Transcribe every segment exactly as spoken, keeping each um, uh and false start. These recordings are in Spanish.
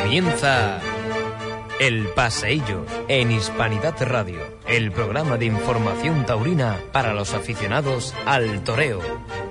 Comienza El Paseillo en Hispanidad Radio, el programa de información taurina para los aficionados al toreo.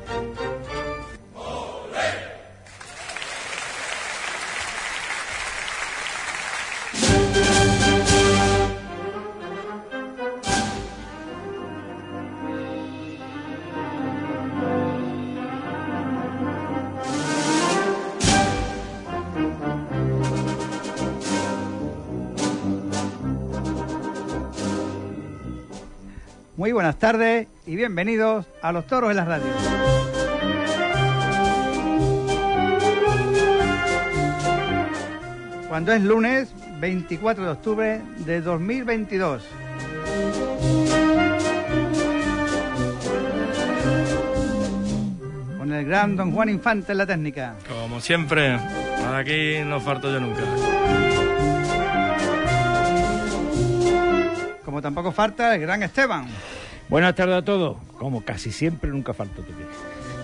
Muy buenas tardes y bienvenidos a Los Toros en la Radio. Cuando es lunes veinticuatro de octubre de dos mil veintidós. Con el gran don Juan Infante en la técnica. Como siempre, aquí no falto yo nunca. Como tampoco falta el gran Esteban. Buenas tardes a todos. Como casi siempre, nunca falta tu pie.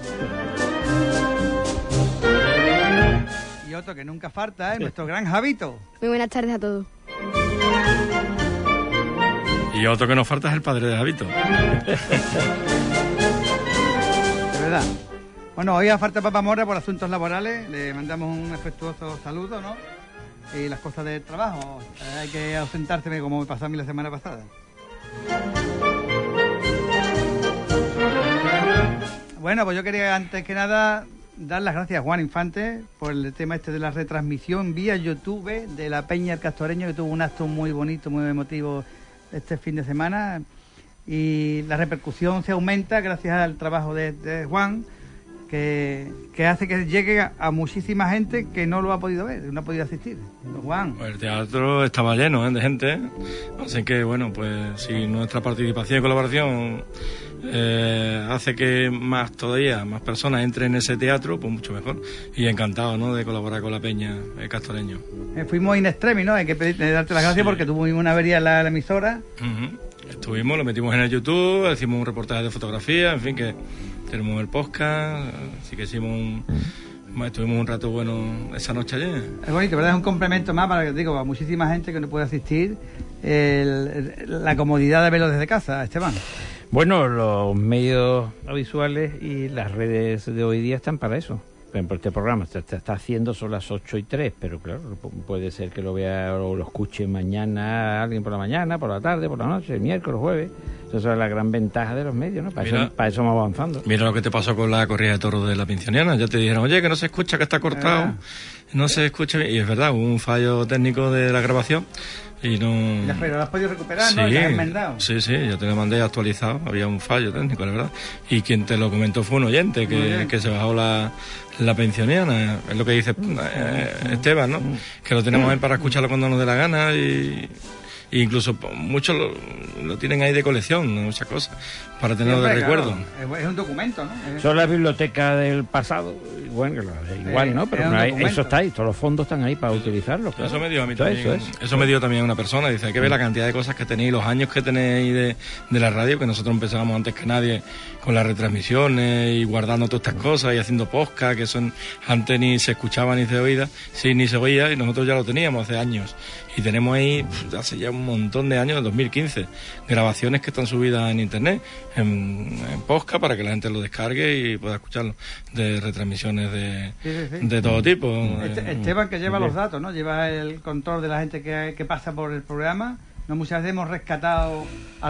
Y otro que nunca falta es nuestro gran Javito. Muy buenas tardes a todos. Y otro que nos falta es el padre de Javito. De verdad. Bueno, hoy a falta Papa Mora por asuntos laborales. Le mandamos un afectuoso saludo, ¿no? Y las cosas del trabajo. Eh, hay que ausentarse como me pasó a mí la semana pasada. Bueno, pues yo quería antes que nada dar las gracias a Juan Infante por el tema este de la retransmisión vía YouTube de la Peña El Castoreño, que tuvo un acto muy bonito, muy emotivo este fin de semana. Y la repercusión se aumenta gracias al trabajo de, de Juan, Que, que hace que llegue a, a muchísima gente que no lo ha podido ver, no ha podido asistir. Juan. Pues el teatro estaba lleno, ¿eh?, de gente, así que bueno, pues si nuestra participación y colaboración eh, hace que más todavía, más personas entren en ese teatro, pues mucho mejor. Y encantado, ¿no?, de colaborar con la Peña El Castoreño. Eh, fuimos in extremis, ¿no? Hay que pedir, darte las gracias, sí, porque tuvimos una avería en la, la emisora. Uh-huh. Estuvimos, lo metimos en el YouTube, hicimos un reportaje de fotografía, en fin, que tenemos el podcast, así que hicimos un, estuvimos un rato bueno esa noche ayer. Es bonito, ¿verdad? Es un complemento más para, digo, a muchísima gente que no puede asistir, el, el, la comodidad de verlo desde casa, Esteban. Bueno, los medios audiovisuales y las redes de hoy día están para eso. Por ejemplo, este programa se está haciendo, son las ocho y tres, pero claro, puede ser que lo vea o lo escuche mañana alguien por la mañana, por la tarde, por la noche, miércoles, jueves. Esa es la gran ventaja de los medios, ¿no? Para, mira, eso, para eso vamos avanzando. Mira lo que te pasó con la corrida de toros de la Pincianiana. Ya te dijeron, oye, que no se escucha, que está cortado, no se escucha bien. Y es verdad, hubo un fallo técnico de la grabación y no... Ya, pero lo has podido recuperar, sí, ¿no? Ya has enmendado. Sí, sí, yo te lo mandé actualizado. Había un fallo técnico, la verdad. Y quien te lo comentó fue un oyente que, que se bajó la, la Pincianiana. Es lo que dice eh, Esteban, ¿no? Que lo tenemos ahí para escucharlo cuando nos dé la gana y... E incluso muchos lo, lo tienen ahí de colección, muchas cosas, para tenerlo de recuerdo. Claro, es un documento, ¿no? Es... Son las bibliotecas del pasado, igual, igual eh, ¿no? Pero no hay, eso está ahí, todos los fondos están ahí para utilizarlos. Claro. Eso me dio a mí también. Eso, es. eso me dio también una persona, dice, hay que ver la cantidad de cosas que tenéis, los años que tenéis de, de la radio, que nosotros empezábamos antes que nadie con las retransmisiones y guardando todas estas cosas y haciendo podcast, que son antes ni se escuchaba ni se oía, sí, ni se oía, y nosotros ya lo teníamos hace años. Y tenemos ahí, pff, hace ya un montón de años, dos mil quince, grabaciones que están subidas en internet, en, en podcast, para que la gente lo descargue y pueda escucharlo, de retransmisiones de, sí, sí, sí. de todo tipo. Este, Esteban, que lleva los datos, ¿no? Lleva el control de la gente que, que pasa por el programa. No, muchas veces hemos rescatado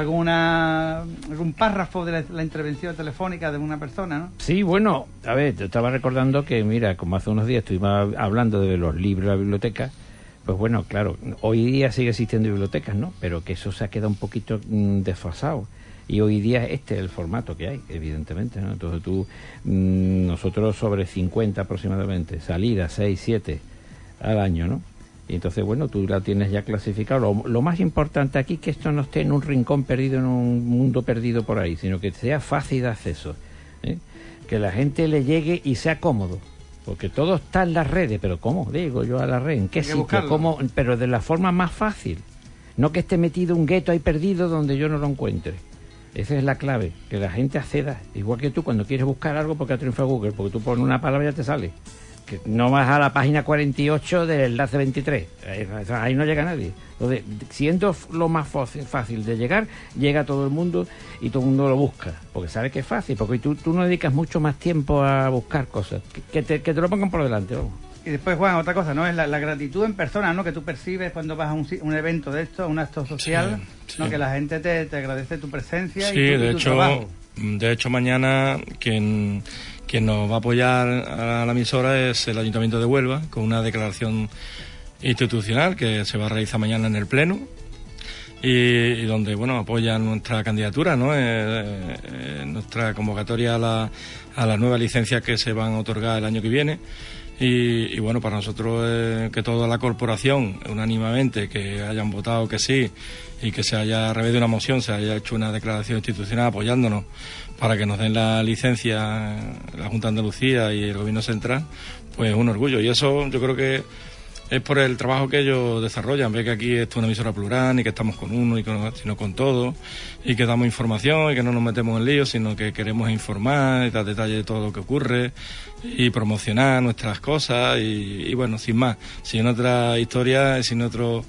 alguna algún párrafo de la, la intervención telefónica de una persona, ¿no? Sí, bueno, a ver, te estaba recordando que, mira, como hace unos días estuvimos hablando de los libros de la biblioteca. Pues bueno, claro, hoy día sigue existiendo bibliotecas, ¿no? Pero que eso se ha quedado un poquito mmm, desfasado. Y hoy día este es el formato que hay, evidentemente, ¿no? Entonces tú, mmm, nosotros sobre cincuenta aproximadamente, salidas seis, siete al año, ¿no? Y entonces, bueno, tú la tienes ya clasificado. Lo, lo más importante aquí es que esto no esté en un rincón perdido, en un mundo perdido por ahí, sino que sea fácil de acceso, ¿eh? Que la gente le llegue y sea cómodo. Porque todo está en las redes, pero ¿cómo? Digo yo a la red, ¿en qué sitio? ¿Cómo? Pero de la forma más fácil. No que esté metido un gueto ahí perdido donde yo no lo encuentre. Esa es la clave, que la gente acceda. Igual que tú cuando quieres buscar algo porque ha triunfado Google, porque tú pones una palabra y ya te sale. que no vas a la página cuarenta y ocho del enlace veintitrés. Ahí, ahí no llega nadie. Entonces, siendo lo más fácil de llegar, llega todo el mundo y todo el mundo lo busca. Porque sabe que es fácil, porque tú, tú no dedicas mucho más tiempo a buscar cosas. Que, que, te, que te lo pongan por delante, vamos. Y después, Juan, otra cosa, ¿no? Es la, la gratitud en persona, ¿no? Que tú percibes cuando vas a un, un evento de esto, un acto social, sí, ¿no? Sí. Que la gente te, te agradece tu presencia sí, y tu, de y tu hecho, trabajo. De hecho, mañana quien, quien nos va a apoyar a la emisora es el Ayuntamiento de Huelva, con una declaración institucional que se va a realizar mañana en el Pleno. Y, y donde, bueno, apoyan nuestra candidatura, ¿no? Eh, eh, nuestra convocatoria a la, a las nuevas licencias que se van a otorgar el año que viene. Y, y bueno, para nosotros eh, que toda la corporación, unánimemente, que hayan votado que sí y que se haya, a través de una moción, se haya hecho una declaración institucional apoyándonos para que nos den la licencia la Junta de Andalucía y el Gobierno Central, pues es un orgullo. Y eso yo creo que es por el trabajo que ellos desarrollan. Ve que aquí esto es una emisora plural, y que estamos con uno, y con, sino con todos, y que damos información, y que no nos metemos en líos, sino que queremos informar y dar detalles de todo lo que ocurre, y promocionar nuestras cosas, y, y bueno, sin más, sin otra historia, sin otro...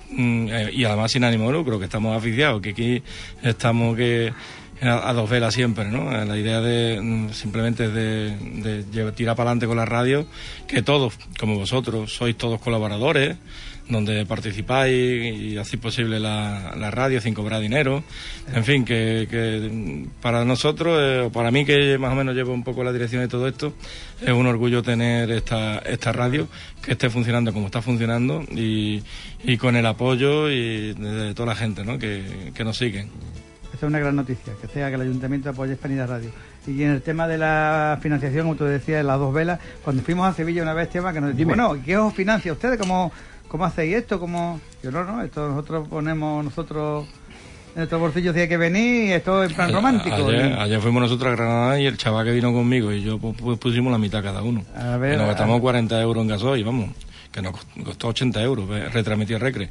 y además sin ánimo de lucro, que estamos aficiados, que aquí estamos que... A, a dos velas siempre, ¿no? La idea de simplemente de, de tirar para adelante con la radio, que todos, como vosotros, sois todos colaboradores, donde participáis y hacéis posible la, la radio sin cobrar dinero. En fin, que, que para nosotros, eh, para mí, que más o menos llevo un poco la dirección de todo esto, es un orgullo tener esta, esta radio que esté funcionando como está funcionando, y, y con el apoyo y de, de toda la gente, ¿no? que, que nos siguen. Esa es una gran noticia, que sea que el Ayuntamiento apoye Hispanidad Radio. Y en el tema de la financiación, como tú decías, las dos velas, cuando fuimos a Sevilla una vez, tema que nos decimos, bueno, ¿qué os financia ustedes? ¿Cómo, cómo hacéis esto? ¿Cómo? Yo no, no, esto nosotros ponemos nosotros en nuestros bolsillos si hay que venir, y esto en plan romántico. Ayer, ¿no? ayer fuimos nosotros a Granada y el chaval que vino conmigo y yo pues pusimos la mitad cada uno. A ver, y nos gastamos cuarenta euros en gasoil, vamos, que nos costó ochenta euros retransmitir Recre.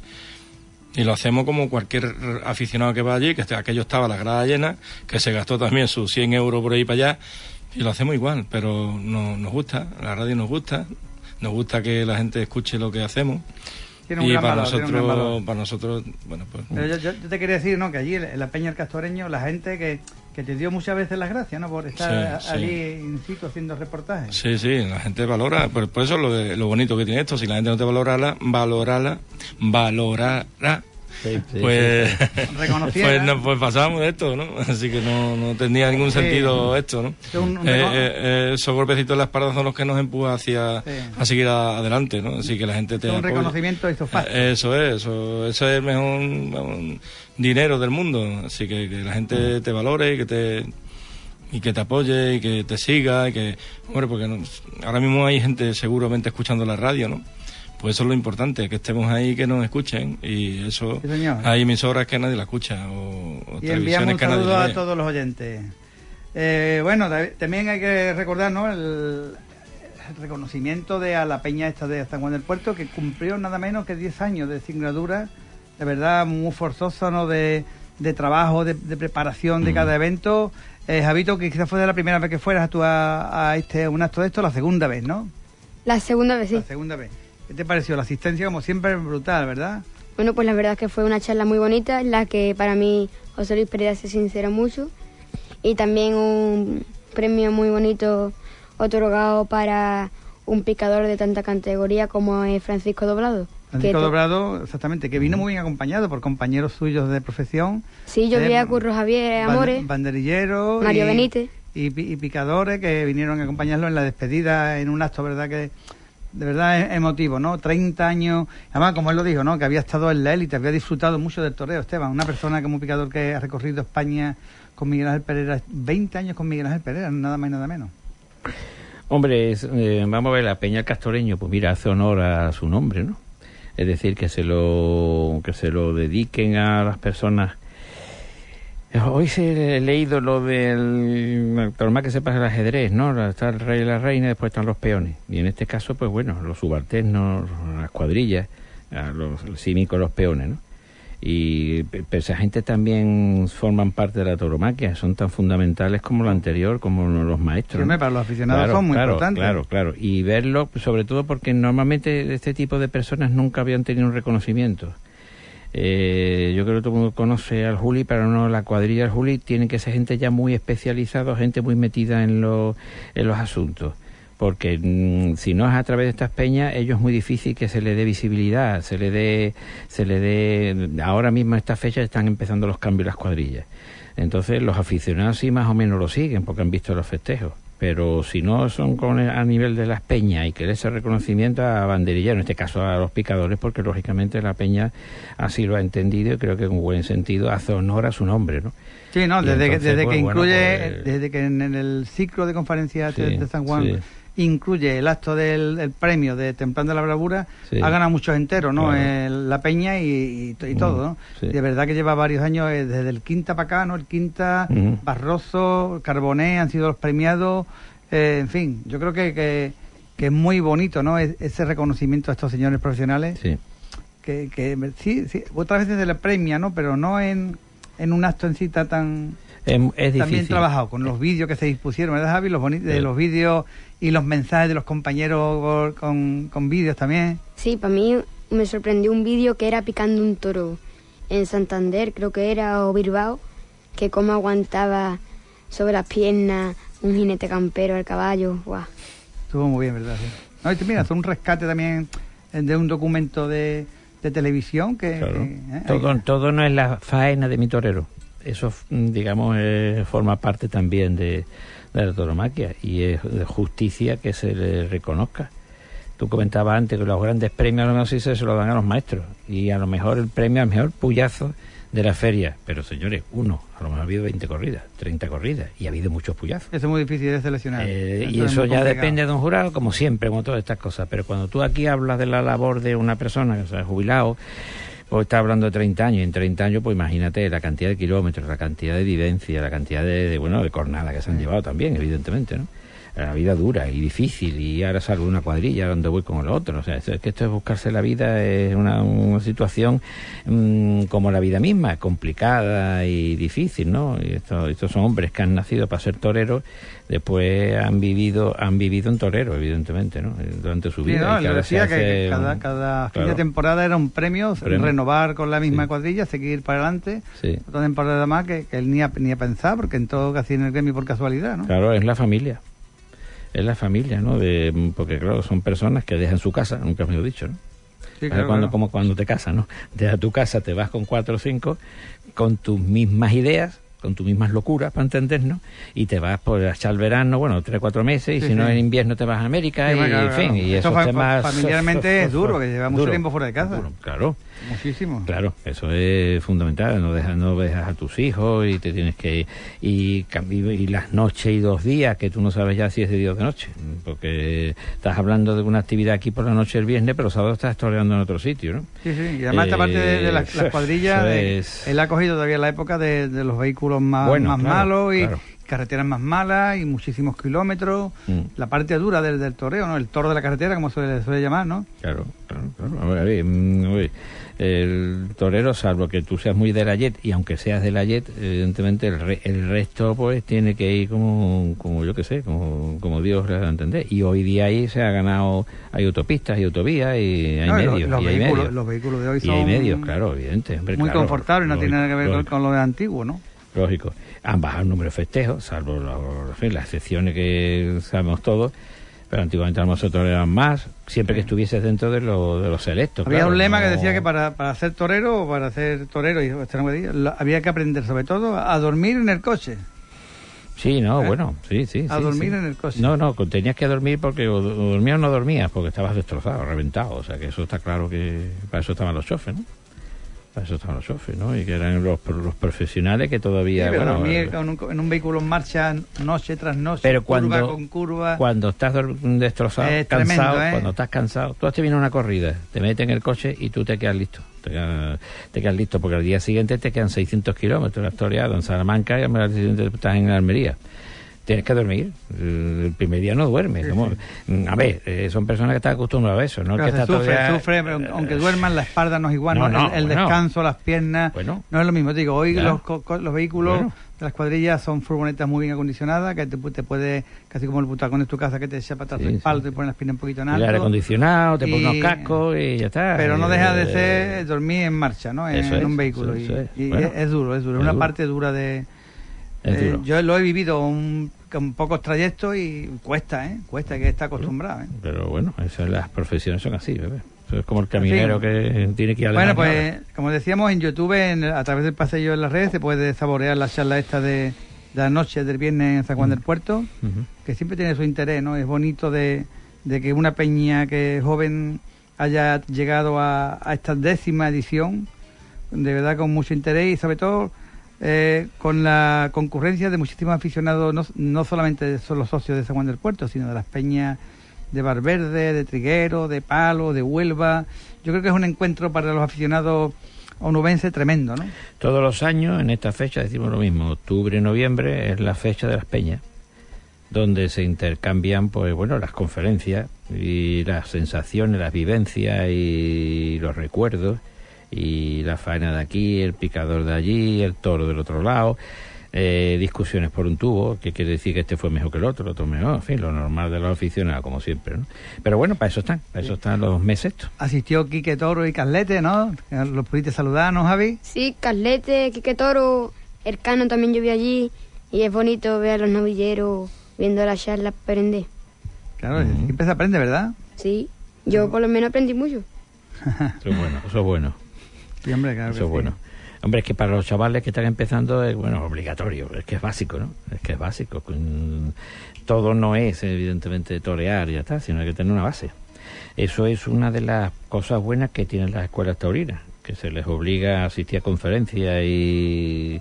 Y lo hacemos como cualquier aficionado que va allí, que aquello estaba la grada llena, que se gastó también sus cien euros por ahí para allá, y lo hacemos igual, pero no, nos gusta, la radio nos gusta, nos gusta que la gente escuche lo que hacemos. Tiene un y gran para valor, nosotros, tiene un gran valor. para nosotros, bueno, pues... Pero yo, yo, yo te quería decir, ¿no?, que allí en la Peña del Castoreño, la gente que, que te dio muchas veces las gracias, ¿no?, por estar sí, allí sí. in situ haciendo reportajes. Sí, sí, la gente valora, por, por eso es lo, lo bonito que tiene esto. Si la gente no te valorara, valorala, valorará. Sí, sí, pues, sí, sí. pues, no, pues pasábamos de esto, ¿no? Así que no, no tendría ningún sí. sentido esto, ¿no? Es un, un eh, eh, esos golpecitos en la espalda son los que nos empujan hacia sí. a seguir a, adelante, ¿no? Así que la gente te es un apoya. Reconocimiento hizo fácil. Eh, eso es, eso, eso es el mejor un, dinero del mundo. Así que que la gente te valore y que te y que te apoye y que te siga y que, hombre, porque no, ahora mismo hay gente seguramente escuchando la radio, ¿no? Pues eso es lo importante, que estemos ahí, que nos escuchen, y eso sí, hay emisoras que nadie la escucha, o, o y enviamos un saludo a todos los oyentes. Eh, bueno, también hay que recordar, ¿no?, el, el reconocimiento de a la peña esta de San Juan del Puerto, que cumplió nada menos que diez años de singladura, de verdad muy forzoso, ¿no?, de, de trabajo, de, de preparación de mm. cada evento. Eh, Javito, que quizás fue la primera vez que fueras tú a, a este un acto de esto, la segunda vez, ¿no? La segunda vez, sí. La segunda vez. ¿Qué te pareció? La asistencia, como siempre, brutal, ¿verdad? Bueno, pues la verdad es que fue una charla muy bonita, en la que para mí José Luis Pereira se sinceró mucho, y también un premio muy bonito otorgado para un picador de tanta categoría como es Francisco Doblado. Francisco Doblado, exactamente, que vino muy bien acompañado por compañeros suyos de profesión. Sí, yo eh, vi a Curro Javier Amores, banderilleros, Mario y, Benítez. Y, y picadores que vinieron a acompañarlo en la despedida, en un acto, ¿verdad?, que... de verdad es emotivo, ¿no? treinta años, además, como él lo dijo, ¿no?, que había estado en la élite, había disfrutado mucho del toreo, Esteban, una persona como picador que ha recorrido España con Miguel Ángel Pereira, veinte años con Miguel Ángel Pereira, nada más y nada menos. Hombre, es, eh, vamos a ver, la Peña del Castoreño, pues mira, hace honor a su nombre, ¿no? Es decir, que se lo que se lo dediquen a las personas. Hoy se he leído lo del, por más que sepas el ajedrez, ¿no? Está el rey y la reina, y después están los peones. Y en este caso, pues bueno, los subalternos, las cuadrillas, los, los címicos, los peones, ¿no? Y pero esa gente también forman parte de la tauromaquia, son tan fundamentales como lo anterior, como los maestros. Sí, para los aficionados claro, son muy claro, importantes. Claro, claro. Y verlo, sobre todo porque normalmente este tipo de personas nunca habían tenido un reconocimiento. Eh, yo creo que todo el mundo conoce al Juli, pero no, la cuadrilla del Juli tiene que ser gente ya muy especializada, gente muy metida en, lo, en los asuntos. Porque mmm, si no es a través de estas peñas, ellos es muy difícil que se le dé visibilidad, se le dé, se le dé, ahora mismo a esta fecha están empezando los cambios en las cuadrillas. Entonces los aficionados sí más o menos lo siguen porque han visto los festejos. Pero si no son con el, a nivel de las peñas y que ese reconocimiento a banderilleros, en este caso a los picadores, porque lógicamente la peña así lo ha entendido y creo que con buen sentido hace honor a su nombre, ¿no? Sí, no, desde, entonces, que, desde pues, que bueno, incluye, pues, desde que en, en el ciclo de conferencias sí, de San Juan sí. incluye el acto del el premio de Templando la Bravura, sí. ha ganado muchos enteros, ¿no? Claro. El, la peña y, y, y todo, ¿no? Sí. De verdad que lleva varios años, eh, desde el Quinta para acá, ¿no? El Quinta, uh-huh. Barroso, Carboné han sido los premiados, eh, en fin, yo creo que, que, que es muy bonito, ¿no? Es, ese reconocimiento a estos señores profesionales, sí. que, que sí, sí, otras veces se les premia, ¿no? Pero no en, en un acto en cita tan... Es, es difícil. También trabajado con los vídeos que se dispusieron, ¿verdad, Javi? Los boni- de los vídeos y los mensajes de los compañeros con, con vídeos también. Sí, para mí me sorprendió un vídeo que era picando un toro en Santander, creo que era, o Bilbao, que cómo aguantaba sobre las piernas un jinete campero al caballo. ¡Guau! Estuvo muy bien, ¿verdad? Sí. No, y mira, fue un rescate también de un documento de, de televisión que... Claro. que ¿eh? todo, Hay... todo no es la faena de mi torero. Eso, digamos, eh, forma parte también de, de la tauromaquia y es de justicia que se le reconozca. Tú comentabas antes que los grandes premios a lo mejor sí se, se los dan a los maestros y a lo mejor el premio al mejor puyazo de la feria, pero señores, uno, a lo mejor ha habido veinte corridas, treinta corridas y ha habido muchos puyazos. Eso es muy difícil de seleccionar. Eh, y eso ya complicado. Depende de un jurado, como siempre, como todas estas cosas, pero cuando tú aquí hablas de la labor de una persona que se ha jubilado, pues está hablando de treinta años, y en treinta años, pues imagínate la cantidad de kilómetros, la cantidad de vivencia, la cantidad de, de bueno, de cornada que se han llevado también, evidentemente, ¿no? La vida dura y difícil, y ahora salgo de una cuadrilla donde voy con el otro. O sea, es que esto es buscarse la vida, es una, una situación mmm, como la vida misma, complicada y difícil, ¿no? Y esto, estos son hombres que han nacido para ser toreros, después han vivido han vivido en torero, evidentemente, ¿no? Durante su vida. Sí, no, y que le decía que, que cada, un, cada fin claro, de temporada era un premio, premio, renovar con la misma sí. cuadrilla, seguir para adelante. Sí. Otra temporada más que, que él ni ha, ni ha pensado, porque en todo casi en el gremio por casualidad, ¿no? Claro, es la familia. Es la familia, ¿no? De, porque, claro, son personas que dejan su casa, nunca me lo he dicho, ¿no? Sí, claro, cuando, claro. Como cuando te casas, ¿no? Dejas tu casa, te vas con cuatro o cinco, con tus mismas ideas, con tus mismas locuras, para entendernos, y te vas por echar el verano, bueno, tres o cuatro meses, y sí, si sí. no en invierno te vas a América, sí, y claro, en fin, claro. y Esto esos fa- temas... familiarmente es duro, que lleva mucho duro, tiempo fuera de casa. Duro, claro. Muchísimo. Claro, eso es fundamental, no dejas no dejas a tus hijos y te tienes que y, y, y las noches y dos días que tú no sabes ya si es de día o de noche, porque estás hablando de una actividad aquí por la noche el viernes, pero el sábado estás toreando en otro sitio, ¿no? Sí, sí, y además esta eh, parte de, de las, las cuadrillas, de, es... él ha cogido todavía la época de, de los vehículos más, bueno, más claro, malos y claro. carreteras más malas y muchísimos kilómetros, mm. la parte dura del, del toreo, ¿no? El toro de la carretera, como se suele llamar, ¿no? Claro, claro, claro. A ver, a ver, a ver. El torero, salvo que tú seas muy de la jet, y aunque seas de la jet, evidentemente el, re, el resto pues tiene que ir como, como yo que sé, como, como Dios le da a entender. Y hoy día ahí se ha ganado, hay autopistas, hay autovías y hay no, medios. Los, y vehículos, hay medios. los vehículos de hoy y son hay medios, claro, evidente. Hombre, muy claro, confortables, no lógico, tiene nada que ver lógico. con, con lo de antiguo, ¿no? Lógico. Han bajado el número de festejos, salvo los, las excepciones que sabemos todos. Pero antiguamente nosotros eran más, siempre que estuvieses dentro de, lo, de los selectos. Había claro, un lema no... que decía que para, para ser torero o para ser torero y estar en Guadilla, lo, había que aprender sobre todo a dormir en el coche. Sí, no, ¿Eh? bueno, sí, sí. A sí, dormir sí. en el coche. No, no, tenías que dormir porque o dormías o no dormías, porque estabas destrozado, reventado. O sea que eso está claro que para eso estaban los chofes, ¿no? Para eso estaban los chofes, ¿no? Y que eran los, los profesionales que todavía... Sí, pero bueno, dormir en un, en un vehículo en marcha noche tras noche, pero curva cuando, con curva... Cuando estás destrozado, es cansado, tremendo, ¿eh? cuando estás cansado, tú has terminado una corrida, te metes en el coche y tú te quedas listo. Te quedas, te quedas listo porque al día siguiente te quedan seiscientos kilómetros, has toreado en Salamanca y al día siguiente estás en Almería. tienes que dormir. El primer día no duermes. Sí, Como, sí. A ver, eh, son personas que están acostumbradas a eso, ¿no? Claro, que está sufre, todavía, sufre, pero aunque duerman, la espalda no es igual, No, ¿no? no, el, el bueno. descanso, las piernas, Bueno. no es lo mismo. Digo, hoy Ya. los, co- co- los vehículos Bueno. de las cuadrillas son furgonetas muy bien acondicionadas, que te, pu- te puede, casi como el butacón en tu casa, que te echa para atrás Sí, el sí. espalda y pones las piernas un poquito en el aire alto. acondicionado, te pones Y- unos cascos y ya está. Pero no deja de Eh, ser dormir en marcha, ¿no? En, eso en un es, vehículo. eso y es. y Bueno, es, es duro, es duro. Es es una duro. parte dura de... Es eh, duro. yo lo he vivido un, con pocos trayectos y cuesta, ¿eh? Cuesta, hay que estar acostumbrado, ¿eh? Pero bueno, esas las profesiones son así, bebé. Eso es como el caminero que tiene que ir a Bueno, Alemania pues como decíamos, en YouTube, en el- a través del paseo en las redes, se puede saborear la charla esta de, de la noche del viernes en San Juan del Puerto, ahora. Ujú. que siempre tiene su interés, ¿no? Es bonito de, de que una peña que es joven haya llegado a, a esta décima edición, de verdad con mucho interés y sobre todo eh, con la concurrencia de muchísimos aficionados, no, no solamente son los socios de San Juan del Puerto, sino de las peñas de Valverde, de Triguero, de Palo, de Huelva. Yo creo que es un encuentro para los aficionados onubenses tremendo, ¿no? Todos los años en esta fecha decimos lo mismo. Octubre y noviembre es la fecha de las peñas, donde se intercambian, pues bueno, las conferencias y las sensaciones, las vivencias y los recuerdos, y la faena de aquí, el picador de allí, el toro del otro lado, eh, discusiones por un tubo, que quiere decir que este fue mejor que el otro, el otro mejor, en fin, lo normal de los aficionados, como siempre, ¿no? Pero bueno, para eso están, para eso están los meses estos. Asistió Quique Toro y Carlete, ¿no? ¿Los pudiste saludar, no, Javi? Sí, Carlete, Quique Toro, el Cano también yo vi allí. Y es bonito ver a los novilleros viendo la charla aprender. Claro, siempre se aprende, ¿verdad? Sí, yo por lo menos aprendí mucho. Eso es bueno, eso es bueno. Sí, hombre, claro que Eso es sí. bueno. Hombre, es que para los chavales que están empezando es, bueno, obligatorio, es que es básico, ¿no? Es que es básico. Mm, Todo no es, evidentemente, torear y ya está, sino hay que tener una base. Eso es una de las cosas buenas que tienen las escuelas taurinas, que se les obliga a asistir a conferencias y,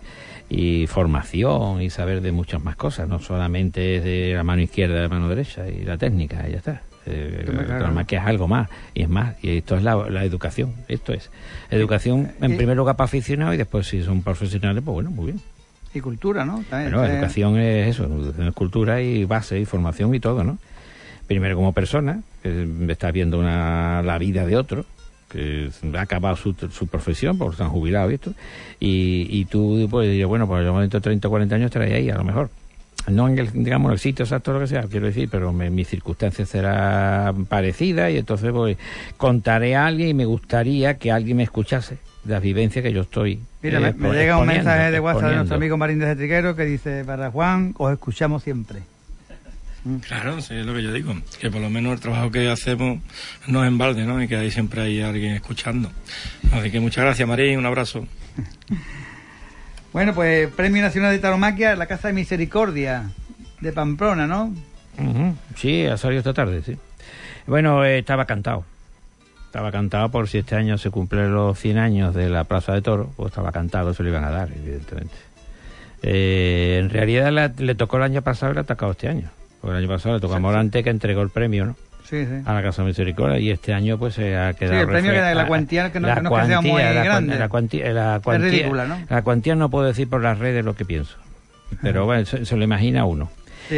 y formación y saber de muchas más cosas, no solamente de la mano izquierda, la mano derecha y la técnica y ya está. Eh, Claro. más que es algo más, y es más, y esto es la, la educación, esto es educación en Eh, primer lugar para aficionados y después si son profesionales, pues bueno, muy bien. Y cultura, ¿no? También, Bueno, eh, educación es eso, educación es cultura y base y formación y todo, ¿no? Primero como persona, que estás viendo una, la vida de otro, que ha acabado su, su profesión, porque se han jubilado y esto, y, y tú pues dirías, bueno, pues yo dentro de treinta o cuarenta años estaré ahí, a lo mejor. No en el, digamos, el sitio exacto, lo que sea, quiero decir, pero me, mis circunstancias serán parecidas y entonces pues contaré a alguien y me gustaría que alguien me escuchase las vivencias que yo estoy Mira, eh, me, me llega un exponiendo, mensaje de WhatsApp de exponiendo. nuestro amigo Marín de Triguero que dice, para Juan, os escuchamos siempre. Claro, sí, es lo que yo digo, que por lo menos el trabajo que hacemos no es en balde, ¿no? Y que ahí siempre hay alguien escuchando. Así que muchas gracias, Marín, un abrazo. Bueno, pues Premio Nacional de Tauromaquia, la Casa de Misericordia de Pamplona, ¿no? Ujú, sí, ha salido esta tarde, sí. Bueno, eh, estaba cantado. Estaba cantado por si este año se cumplen los cien años de la Plaza de Toros, pues estaba cantado, se lo iban a dar, evidentemente. Eh, en realidad la- le tocó el año pasado y le ha tocado este año. Porque el año pasado le tocó a Morante, que entregó el premio, ¿no? Sí, sí. A la Casa de Misericordia, y este año pues se ha quedado... Sí, el premio refle- que la cuantía que no- la que no es que sea muy cuantía, la cuan- grande. La cuantía, la cuantía, ridícula, ¿no? La cuantía no puedo decir por las redes lo que pienso, pero bueno, se, se lo imagina uno. Sí.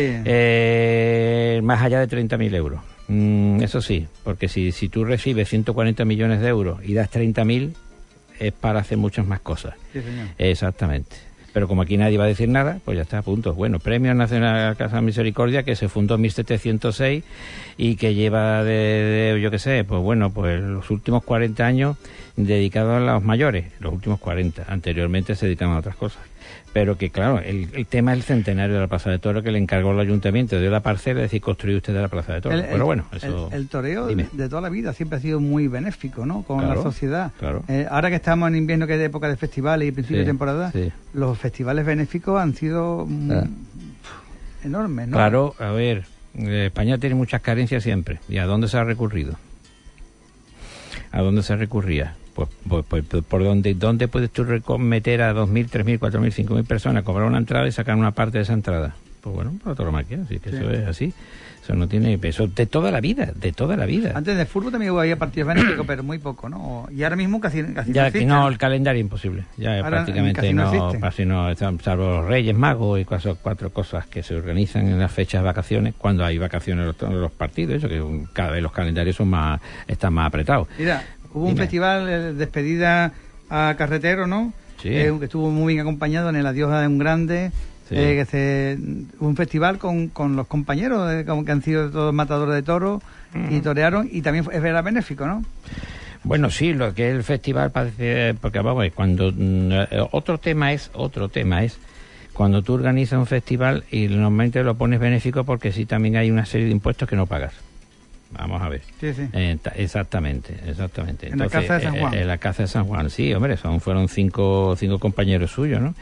Eh, más allá de treinta mil euros. Mm, eso sí, porque si, si tú recibes ciento cuarenta millones de euros y das treinta mil, es para hacer muchas más cosas. Sí, señor. Exactamente. Pero como aquí nadie va a decir nada, pues ya está, punto. Bueno, Premio Nacional Casa de Misericordia, que se fundó en mil setecientos seis y que lleva de, de, yo qué sé, pues bueno, pues los últimos cuarenta años dedicado a los mayores, los últimos cuarenta. Anteriormente se dedicaban a otras cosas. Pero que, claro, el, el tema es el centenario de la Plaza de Toros, que le encargó el ayuntamiento de la parcela, es decir, construir usted de la Plaza de Toros. El- Pero el- bueno, eso... El, el toreo Dime. de toda la vida siempre ha sido muy benéfico, ¿no? Con Claro, la sociedad. claro. Eh, ahora que estamos en invierno, que es de época de festivales y principio Sí, de temporada, sí. los festivales benéficos han sido mm, Ah. enormes, ¿no? Claro, a ver, eh, España tiene muchas carencias siempre. ¿Y a dónde se ha recurrido? ¿A dónde se recurría? Pues, pues, pues por dónde, ¿dónde puedes tú reco- meter a dos mil, tres mil, cuatro mil, cinco mil personas, cobrar una entrada y sacar una parte de esa entrada? pues bueno, para la tauromaquia, así que sí. eso es así. Eso no tiene peso de toda la vida, de toda la vida. Antes de fútbol también había partidos benéficos, pero muy poco, ¿no? Y ahora mismo casi, casi ya no existe. no, el calendario imposible. Ya Ahora prácticamente casi no no, existe. casi no, salvo los Reyes Magos y cuatro, cuatro cosas que se organizan en las fechas de vacaciones, cuando hay vacaciones los, los partidos, eso que un, cada vez los calendarios son más, están más apretados. Mira, hubo un Dime. festival, eh, despedida a Carretero, ¿no? Sí. Eh, que estuvo muy bien acompañado en el Adiós de un Grande. Sí. Eh, que se, un festival con, con los compañeros eh, como que han sido todos matadores de toros Mm. y torearon, y también fue, era benéfico, ¿no? Bueno, sí, lo que es el festival parece, porque vamos, cuando mm, eh, otro tema es, otro tema es cuando tú organizas un festival y normalmente lo pones benéfico porque sí también hay una serie de impuestos que no pagas. Vamos a ver. Sí, sí. Eh, ta- exactamente, exactamente. En la Caza de San Juan. Eh, en la Caza de San Juan, sí, hombre, son, fueron cinco, cinco compañeros suyos, ¿no?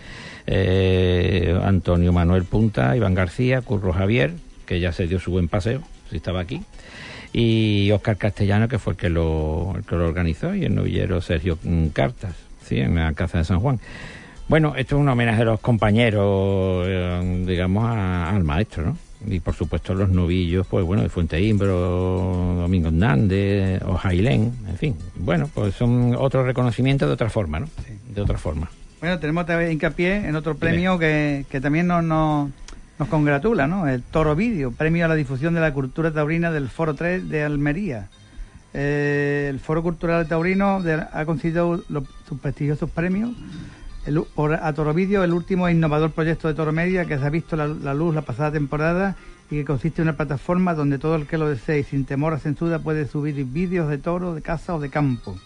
Eh, Antonio Manuel Punta, Iván García, Curro Javier, que ya se dio su buen paseo, si estaba aquí, y Óscar Castellano, que fue el que lo, el que lo organizó, y el novillero Sergio mm, Cartas, sí, en la Caza de San Juan. Bueno, esto es un homenaje a los compañeros, eh, digamos, a- al maestro, ¿no? Y por supuesto los novillos, pues bueno, de Fuente Imbro, Domingo Hernández, o Jailén, en fin. Bueno, pues son otro reconocimiento de otra forma, ¿no? Sí. De otra forma. Bueno, tenemos también hincapié en otro premio que, que también nos, nos, nos congratula, ¿no? El Toro Vídeo, premio a la difusión de la cultura taurina del Foro tres de Almería. Eh, el Foro Cultural Taurino de- ha concedido los, sus prestigiosos premios el, por, a Toro Vídeo, el último e innovador proyecto de Toro Media que se ha visto la, la luz la pasada temporada y que consiste en una plataforma donde todo el que lo desee y sin temor a censura puede subir vídeos de toro, de caza o de campo.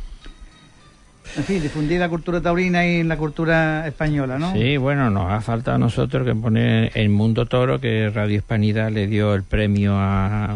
En fin, difundir la cultura taurina y la cultura española, ¿no? Sí, bueno, nos ha faltado a nosotros que poner el Mundo Toro, que Radio Hispanidad le dio el premio a...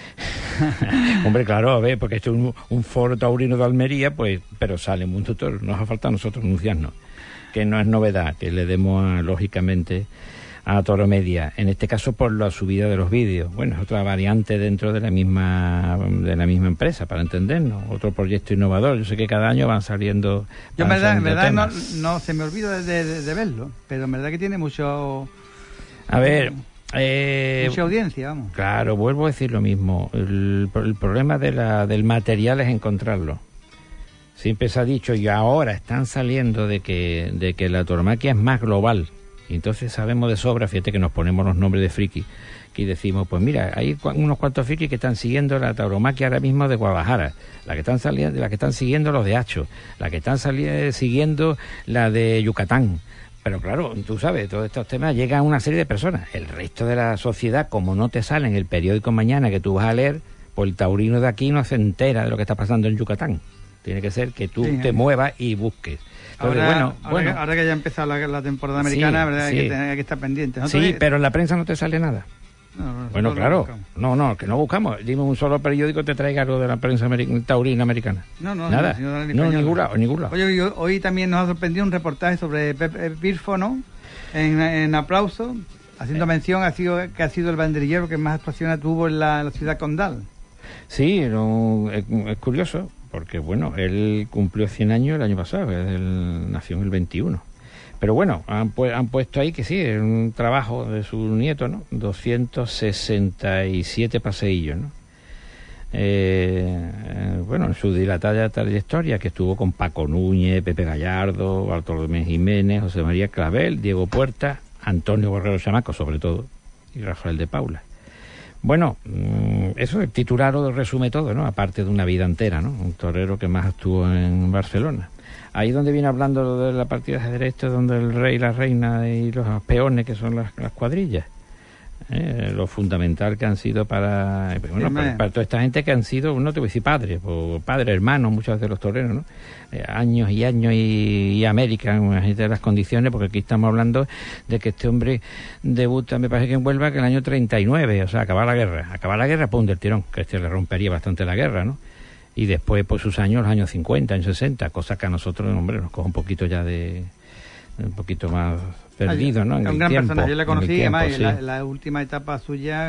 Hombre, claro, a ver, porque esto es un, un foro taurino de Almería, pues, pero sale Mundo Toro. Nos ha faltado a nosotros anunciarnos, que no es novedad, que le demos, a, lógicamente, a Toro Media, en este caso por la subida de los vídeos. Bueno, es otra variante dentro de la misma de la misma empresa, para entendernos, otro proyecto innovador. Yo sé que cada año van saliendo Yo en van verdad, en saliendo verdad no, temas. no se me olvida de, de- de verlo, pero en verdad que tiene mucho A ver, eh, mucha audiencia, vamos. claro, vuelvo a decir lo mismo. El, el problema de la, del material es encontrarlo. Siempre se ha dicho, y ahora están saliendo de que, de que la tauromaquia es más global. Y entonces sabemos de sobra, fíjate que nos ponemos los nombres de friki, que decimos, pues mira, hay cua- unos cuantos frikis que están siguiendo la tauromaquia ahora mismo de Guadalajara, la que están saliendo, la que están siguiendo los de Hacho, la que están sali- siguiendo la de Yucatán. Pero claro, tú sabes, todos estos temas llegan a una serie de personas. El resto de la sociedad, como no te sale en el periódico mañana que tú vas a leer, pues el taurino de aquí no se entera de lo que está pasando en Yucatán. Tiene que ser que tú Sí, te eh. muevas y busques. Entonces, Ahora, bueno, ahora, bueno. que, ahora que ya ha empezado la, la temporada americana, Sí, ¿verdad? sí. Hay, que tener, hay que estar pendiente. Sí, Nosotros- pero en la prensa no te sale nada. No, nosotros Bueno, lo claro. buscamos. No, no, que no buscamos. Dime un solo periódico que te traiga algo de la prensa ameri- taurina americana. No, no, Nada. no, si no da ni No, español. ningún lado, ningún lado. Oye, yo- hoy también nos ha sorprendido un reportaje sobre Pepe Pirfo, ¿no? En, en aplauso, haciendo mención ha sido, que ha sido el banderillero que más actuaciones tuvo en la, la ciudad condal. Sí, no, es, es curioso, porque bueno, él cumplió cien años el año pasado, él nació en el veintiuno. Pero bueno, han, pu- han puesto ahí que sí, es un trabajo de su nieto, ¿no? doscientos sesenta y siete paseillos, ¿no? Eh, eh, bueno, en su dilatada trayectoria, que estuvo con Paco Núñez, Pepe Gallardo, Bartolomé Jiménez, José María Clavel, Diego Puerta, Antonio Borrero Chamaco, sobre todo, y Rafael de Paula. Bueno, mm, eso, el titular lo resume todo, ¿no? Aparte de una vida entera, ¿no? Un torero que más actuó en Barcelona. Ahí donde viene hablando de la partida de ajedrez, donde el rey, la reina y los peones, que son las, las cuadrillas. ¿eh? Lo fundamental que han sido para, bueno, Sí, para, para toda esta gente que han sido, no te voy a decir padres, o padres, hermanos, muchos de los toreros, ¿no? Eh, años y años y, y América, imagínate las condiciones, porque aquí estamos hablando de que este hombre debuta, me parece que en Huelva, que en el año treinta y nueve, o sea, acabar la guerra, acabar la guerra, pum, del tirón, que este le rompería bastante la guerra, ¿no? Y después, pues sus años, los años cincuenta, años sesenta, cosa que a nosotros, hombre, nos coge un poquito ya de, un poquito más perdido, ¿no? En Es un el gran tiempo, personaje, yo le en el conocí, tiempo, además, sí. la, la última etapa suya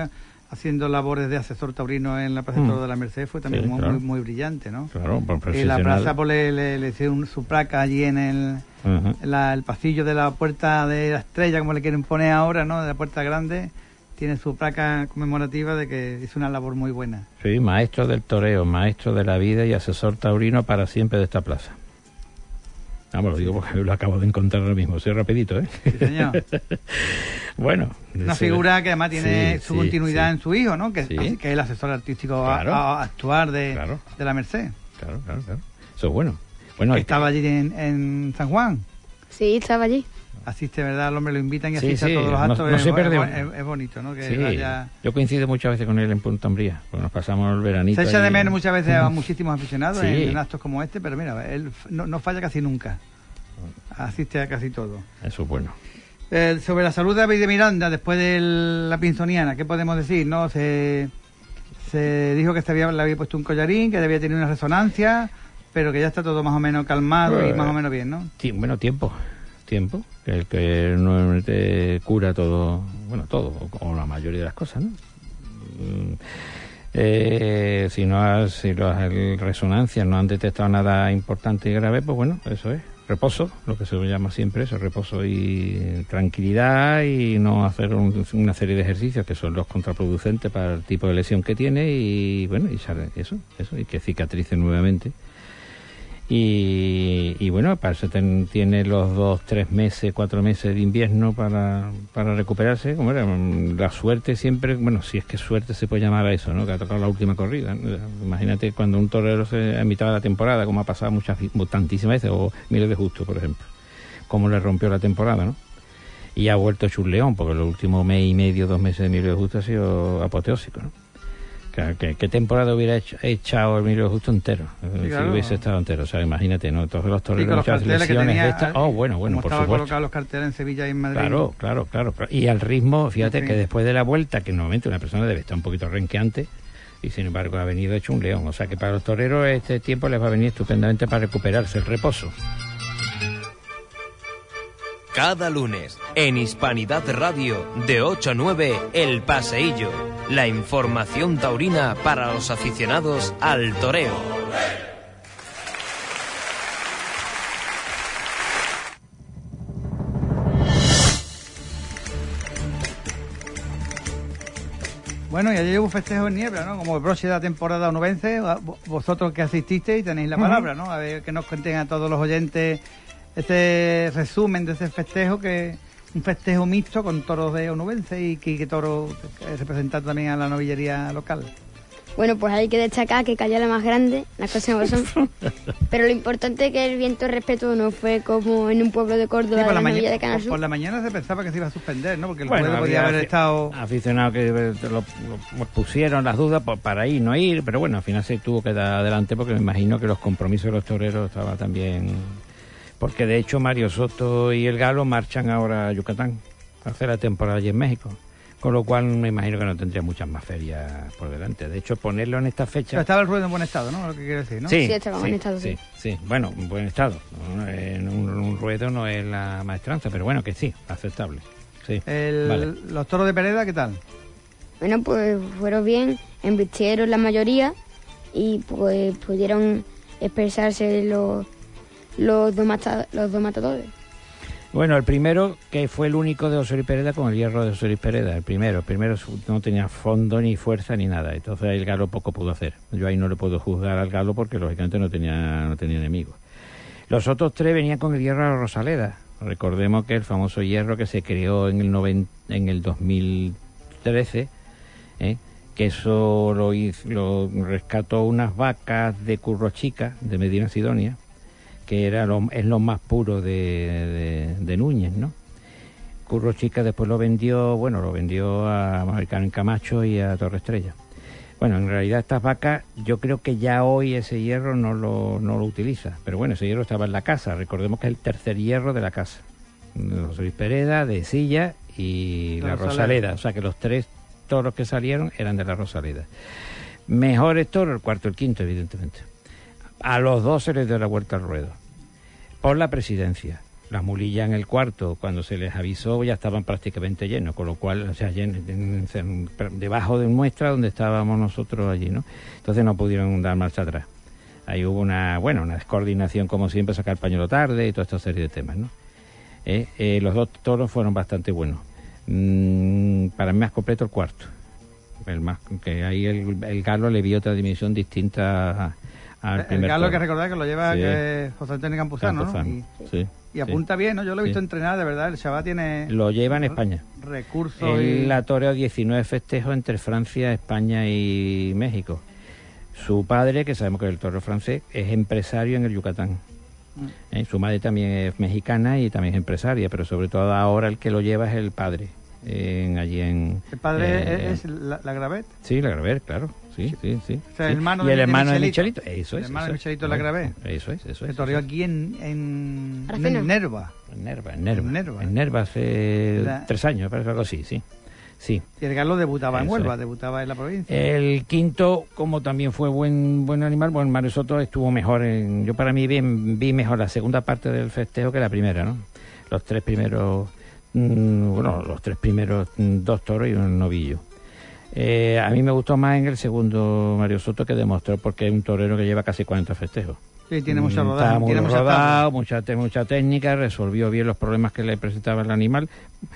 haciendo labores de asesor taurino en la Plaza Mm. de Toros de la Merced, fue también Sí, muy, claro. muy, muy brillante, ¿no? Claro, por Y la profesional. plaza pues, le, le, le hicieron su placa allí en el, Ajá. en la- el pasillo de la Puerta de la Estrella, como le quieren poner ahora, ¿no? De la Puerta Grande, tiene su placa conmemorativa de que hizo una labor muy buena. Sí, maestro del toreo, maestro de la vida y asesor taurino para siempre de esta plaza. Vamos, lo digo porque lo acabo de encontrar ahora mismo. Soy rapidito, ¿eh? Sí, señor. Bueno. Una sí, figura que además tiene sí, su sí, continuidad sí. en su hijo, ¿no? Que, Sí. así que es el asesor artístico a- Claro. a, a actuar de, Claro. de la Merced. Claro, claro, claro. Eso es bueno. Bueno, Estaba allí en, en San Juan. Sí, estaba allí. Asiste, ¿verdad? Al hombre lo invitan y Sí, asiste sí, a todos los no- actos. no es, se bo- pierde es, uno. bo- es- es bonito, ¿no? Que sí, vaya... yo coincido muchas veces con él en Punta Umbría, porque nos pasamos el veranito. Se echa de ahí. menos muchas veces a muchísimos aficionados Sí. en, en actos como este, pero mira, él f- no, no falla casi nunca. Asiste a casi todo. Eso es bueno. Eh, sobre la salud de David de Miranda después de la pinzoniana, ¿qué podemos decir? No se, se dijo que se había, le había puesto un collarín, que había tenido una resonancia, pero que ya está todo más o menos calmado y Pues, más o menos bien, ¿no? Ti- bueno, tiempo. Tiempo. Que el que normalmente cura todo, bueno, todo, o, o la mayoría de las cosas, ¿no? Mm, eh, si no ha- si las resonancias no han detectado nada importante y grave, pues bueno, eso es. Reposo, lo que se llama siempre eso, reposo y tranquilidad, y no hacer un- una serie de ejercicios que son los contraproducentes para el tipo de lesión que tiene, y bueno, y sale eso, eso, y que cicatrice nuevamente. Y, y bueno, para eso ten- tiene los dos, tres meses, cuatro meses de invierno para, para recuperarse. Como era, mm, la suerte siempre, bueno, si es que suerte se puede llamar a eso, ¿no? Que ha tocado la última corrida, ¿no? Imagínate cuando un torero se en mitad de la temporada, como ha pasado muchas, tantísimas veces, o Miguel de Justo, por ejemplo, cómo le rompió la temporada, ¿no? Y ha vuelto hecho un león, porque los últimos mes y medio, dos meses de Miguel de Justo ha sido apoteósico, ¿no? Claro, ¿qué, qué temporada hubiera hecho, echado Emilio Justo entero? Sí, si claro. hubiese estado entero, o sea, imagínate, ¿no? Todos los Sí, toreros, con los muchas carteles que lesiones tenía, de estas. Oh, bueno, bueno, como por estaban supuesto. colocados los carteles en Sevilla y en Madrid. Claro, claro, claro, claro. Y al ritmo, fíjate Sí. que después de la vuelta, que normalmente una persona debe estar un poquito renqueante, y sin embargo ha venido hecho un león. O sea que para los toreros este tiempo les va a venir estupendamente para recuperarse el reposo. Cada lunes, en Hispanidad Radio, de ocho a nueve, El Paseillo. La información taurina para los aficionados al toreo. Bueno, y ayer hubo festejo en Niebla, ¿no? Como broche de la temporada onubense, vo- vosotros que asististeis tenéis la palabra, ¿no? A ver que nos cuenten a todos los oyentes este resumen de ese festejo, que un festejo mixto con toros de onubense y Quique Toro eh, representando también a la novillería local. Bueno, pues hay que destacar que cayó la más grande, las cosas como son. Pero lo importante es que el viento respeto no fue como en un pueblo de Sí, Córdoba, por, de la la novilla mañana, de Canal por, Sur. por la mañana se pensaba que se iba a suspender, ¿no? Porque el Bueno, jueves podía había haber afi- estado... aficionados que eh, lo, lo pusieron las dudas por- para ir, no ir, pero bueno, al final se tuvo que dar adelante porque me imagino que los compromisos de los toreros estaban también... Porque de hecho Mario Soto y el Galo marchan ahora a Yucatán a hacer la temporada allí en México, con lo cual me imagino que no tendría muchas más ferias por delante. De hecho, ponerlo en esta fecha... Pero estaba el ruedo en buen estado, ¿no? Lo que quiero decir, ¿no? Sí, Sí, estaba en buen estado, sí. sí, bueno, en buen estado. No, En un, un ruedo no es la maestranza, pero bueno, que sí, aceptable. Sí, El- vale. Los toros de Pereda, ¿qué tal? Bueno, pues fueron bien, embistieron la mayoría y pues pudieron expresarse los, los, dos, mata- los dos matadores. Bueno, el primero, que fue el único de Osorio Pereda con el hierro de Osorio Pereda, el primero. El primero no tenía fondo ni fuerza ni nada, entonces el Galo poco pudo hacer. Yo ahí no le puedo juzgar al Galo porque lógicamente no tenía, no tenía enemigos. Los otros tres venían con el hierro a la Rosaleda. Recordemos que el famoso hierro que se creó en el, noven, en el dos mil trece, ¿eh? que eso lo, hizo, lo rescató unas vacas de Curro Chica, de Medina Sidonia, que era lo, es lo más puro de, de, de Núñez, ¿no? Curro Chica después lo vendió, bueno, lo vendió a Americano en Camacho y a Torre Estrella. Bueno, en realidad estas vacas, yo creo que ya hoy ese hierro no lo, no lo utiliza, pero bueno, ese hierro estaba en la casa, recordemos que es el tercer hierro de la casa, de José Luis Pereda, de Silla y La la Rosaleda. Rosaleda, o sea que los tres toros que salieron eran de la Rosaleda. Mejores toros, el cuarto y el quinto, evidentemente. A los dos se les dio la vuelta al ruedo. Por la presidencia. las mulillas en el cuarto, cuando se les avisó, ya estaban prácticamente llenos, con lo cual, o sea, llen, en, en, debajo de muestra donde estábamos nosotros allí, ¿no? Entonces no pudieron dar marcha atrás. Ahí hubo una, bueno, una descoordinación, como siempre, sacar el pañuelo tarde y toda esta serie de temas, ¿no? Eh, eh, los dos toros fueron bastante buenos. Mm, para mí más completo el cuarto. El más, que ahí el, el galo le vio otra dimensión distinta a, al el primer galo toro. que recordar que lo lleva Sí. que José Antonio Campuzano, Campuzano, ¿no? Y, sí, y apunta sí. bien, ¿no? Yo lo he visto Sí. entrenar, de verdad. El chaval tiene... Lo lleva en España. Recursos Él y... ha toreado diecinueve festejos entre Francia, España y México. Su padre, que sabemos que es el toro francés, es empresario en el Yucatán. Mm. ¿Eh? Su madre también es mexicana y también es empresaria, pero sobre todo ahora el que lo lleva es el padre. En, allí en... El padre eh, es la, la Gravet. Sí, la Gravet, claro. Sí, sí, sí. O sea, sí. el hermano y de- el de hermano de Michelito. Michelito. Eso El es. hermano eso de es. Michelito la Gravet. Eso es, eso Se es. toreó eso es. aquí en, en, Aracena. en Nerva. En Nerva, en Nerva. En Nerva. En Nerva hace La- tres años, parece algo así, sí. Sí. Y el galo debutaba en Eso Huelva, es. debutaba en la provincia. El quinto, como también fue buen buen animal, bueno, Mario Soto estuvo mejor. En, yo para mí vi, vi mejor la segunda parte del festejo que la primera, ¿no? Los tres primeros, mmm, bueno, los tres primeros, mmm, dos toros y un novillo. Eh, a mí me gustó más en el segundo Mario Soto, que demostró porque es un torero que lleva casi cuarenta festejos. Sí, tiene mucha Mm, rodaje. Estaba muy tiene mucha rodado, tabla. mucha, te- mucha técnica, resolvió bien los problemas que le presentaba el animal.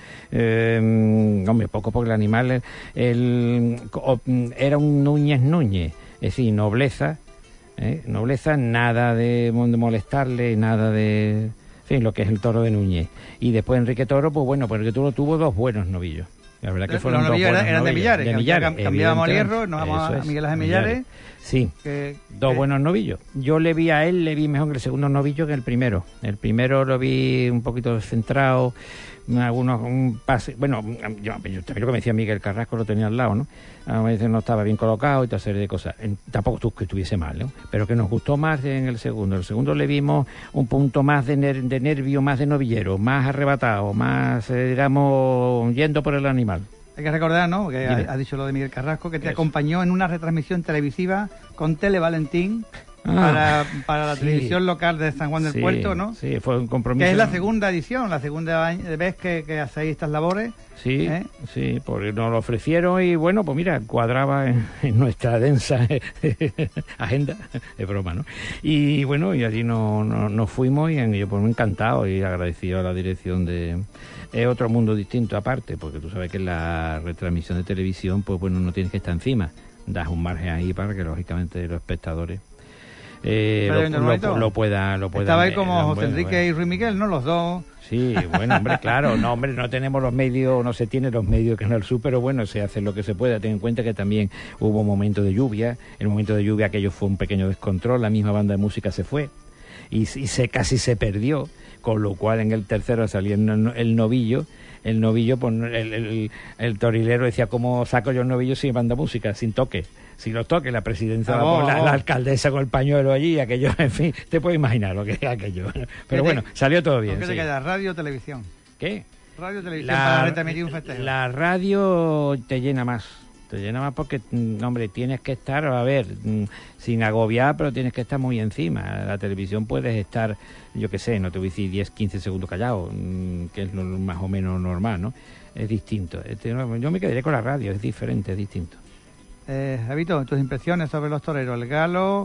Eh, hombre, poco porque el animal el, el- o- era un Núñez Núñez, es decir, nobleza, ¿eh? nobleza, nada de, mo- de molestarle, nada de... En fin, lo que es el toro de Núñez. Y después Enrique Toro, pues bueno, pues Enrique Toro tuvo dos buenos novillos. La verdad que Los fueron dos novillos buenos eran- eran de novillos. Millares, De que Millares, cam- cambiábamos al evidentemente. hierro, nos vamos a Eso es, Miguel Ángel Millares. Sí. Que, Dos que- buenos novillos. Yo le vi a él, le vi mejor en el segundo novillo que en el primero. El primero lo vi un poquito descentrado, algunos un pase. Bueno, yo, yo también lo que me decía Miguel Carrasco, lo tenía al lado, ¿no? A veces no estaba bien colocado y toda serie de cosas. En- tampoco tú que estuviese mal, ¿no? Pero que nos gustó más en el segundo. El segundo le vimos un punto más de, ner- de nervio, más de novillero, más arrebatado, más, eh, digamos, yendo por el animal. Hay que recordar, ¿no? Que Dime. ha, ha dicho lo de Miguel Carrasco, que te Eso. acompañó en una retransmisión televisiva con Tele Valentín Ah, para, para la sí. televisión local de San Juan del Sí, Puerto, ¿no? Sí, fue un compromiso. Que es la segunda edición, la segunda año- vez que, que hacéis estas labores. Sí, ¿Eh? sí, porque nos lo ofrecieron y bueno, pues mira, cuadraba en, en nuestra densa agenda, es broma, ¿no? Y bueno, y allí nos no, nos fuimos y en- yo pues encantado y agradecido a la dirección de... Es otro mundo distinto aparte, porque tú sabes que en la retransmisión de televisión, pues bueno, no tienes que estar encima, das un margen ahí para que lógicamente los espectadores eh, Pero lo, bien, lo, normalito. lo pueda lo puedan Estaba ahí ver, como lo José puedan Enrique ver. y Ruiz Miguel, ¿no? Los dos. Sí, bueno, hombre, claro, no, hombre, no tenemos los medios, no se tiene los medios que en el sur, pero bueno, se hace lo que se puede. Ten en cuenta que también hubo un momento de lluvia, el momento de lluvia aquello fue un pequeño descontrol, la misma banda de música se fue y, y se casi se perdió, con lo cual en el tercero salía el, el novillo, el novillo, pues el, el, el torilero decía, ¿cómo saco yo el novillo sin banda de música, sin toque? Si los toques, la presidencia, Ah, oh, la, oh. la alcaldesa con el pañuelo allí, aquello, en fin, te puedes imaginar lo que es aquello. Pero te- bueno, salió todo ¿Con bien. qué te sí. queda? Radio o televisión. ¿Qué? Radio o televisión para retransmitir un festejo. la radio te llena más, te llena más porque, mm, hombre, tienes que estar, a ver, mm, sin agobiar, pero tienes que estar muy encima. La televisión puedes estar, yo qué sé, no te voy a decir diez, quince segundos callado, mm, que es lo más o menos normal, ¿no? Es distinto. Este, no, yo me quedaría con la radio, es diferente, es distinto. Eh, Javito, tus impresiones sobre los toreros, el Galo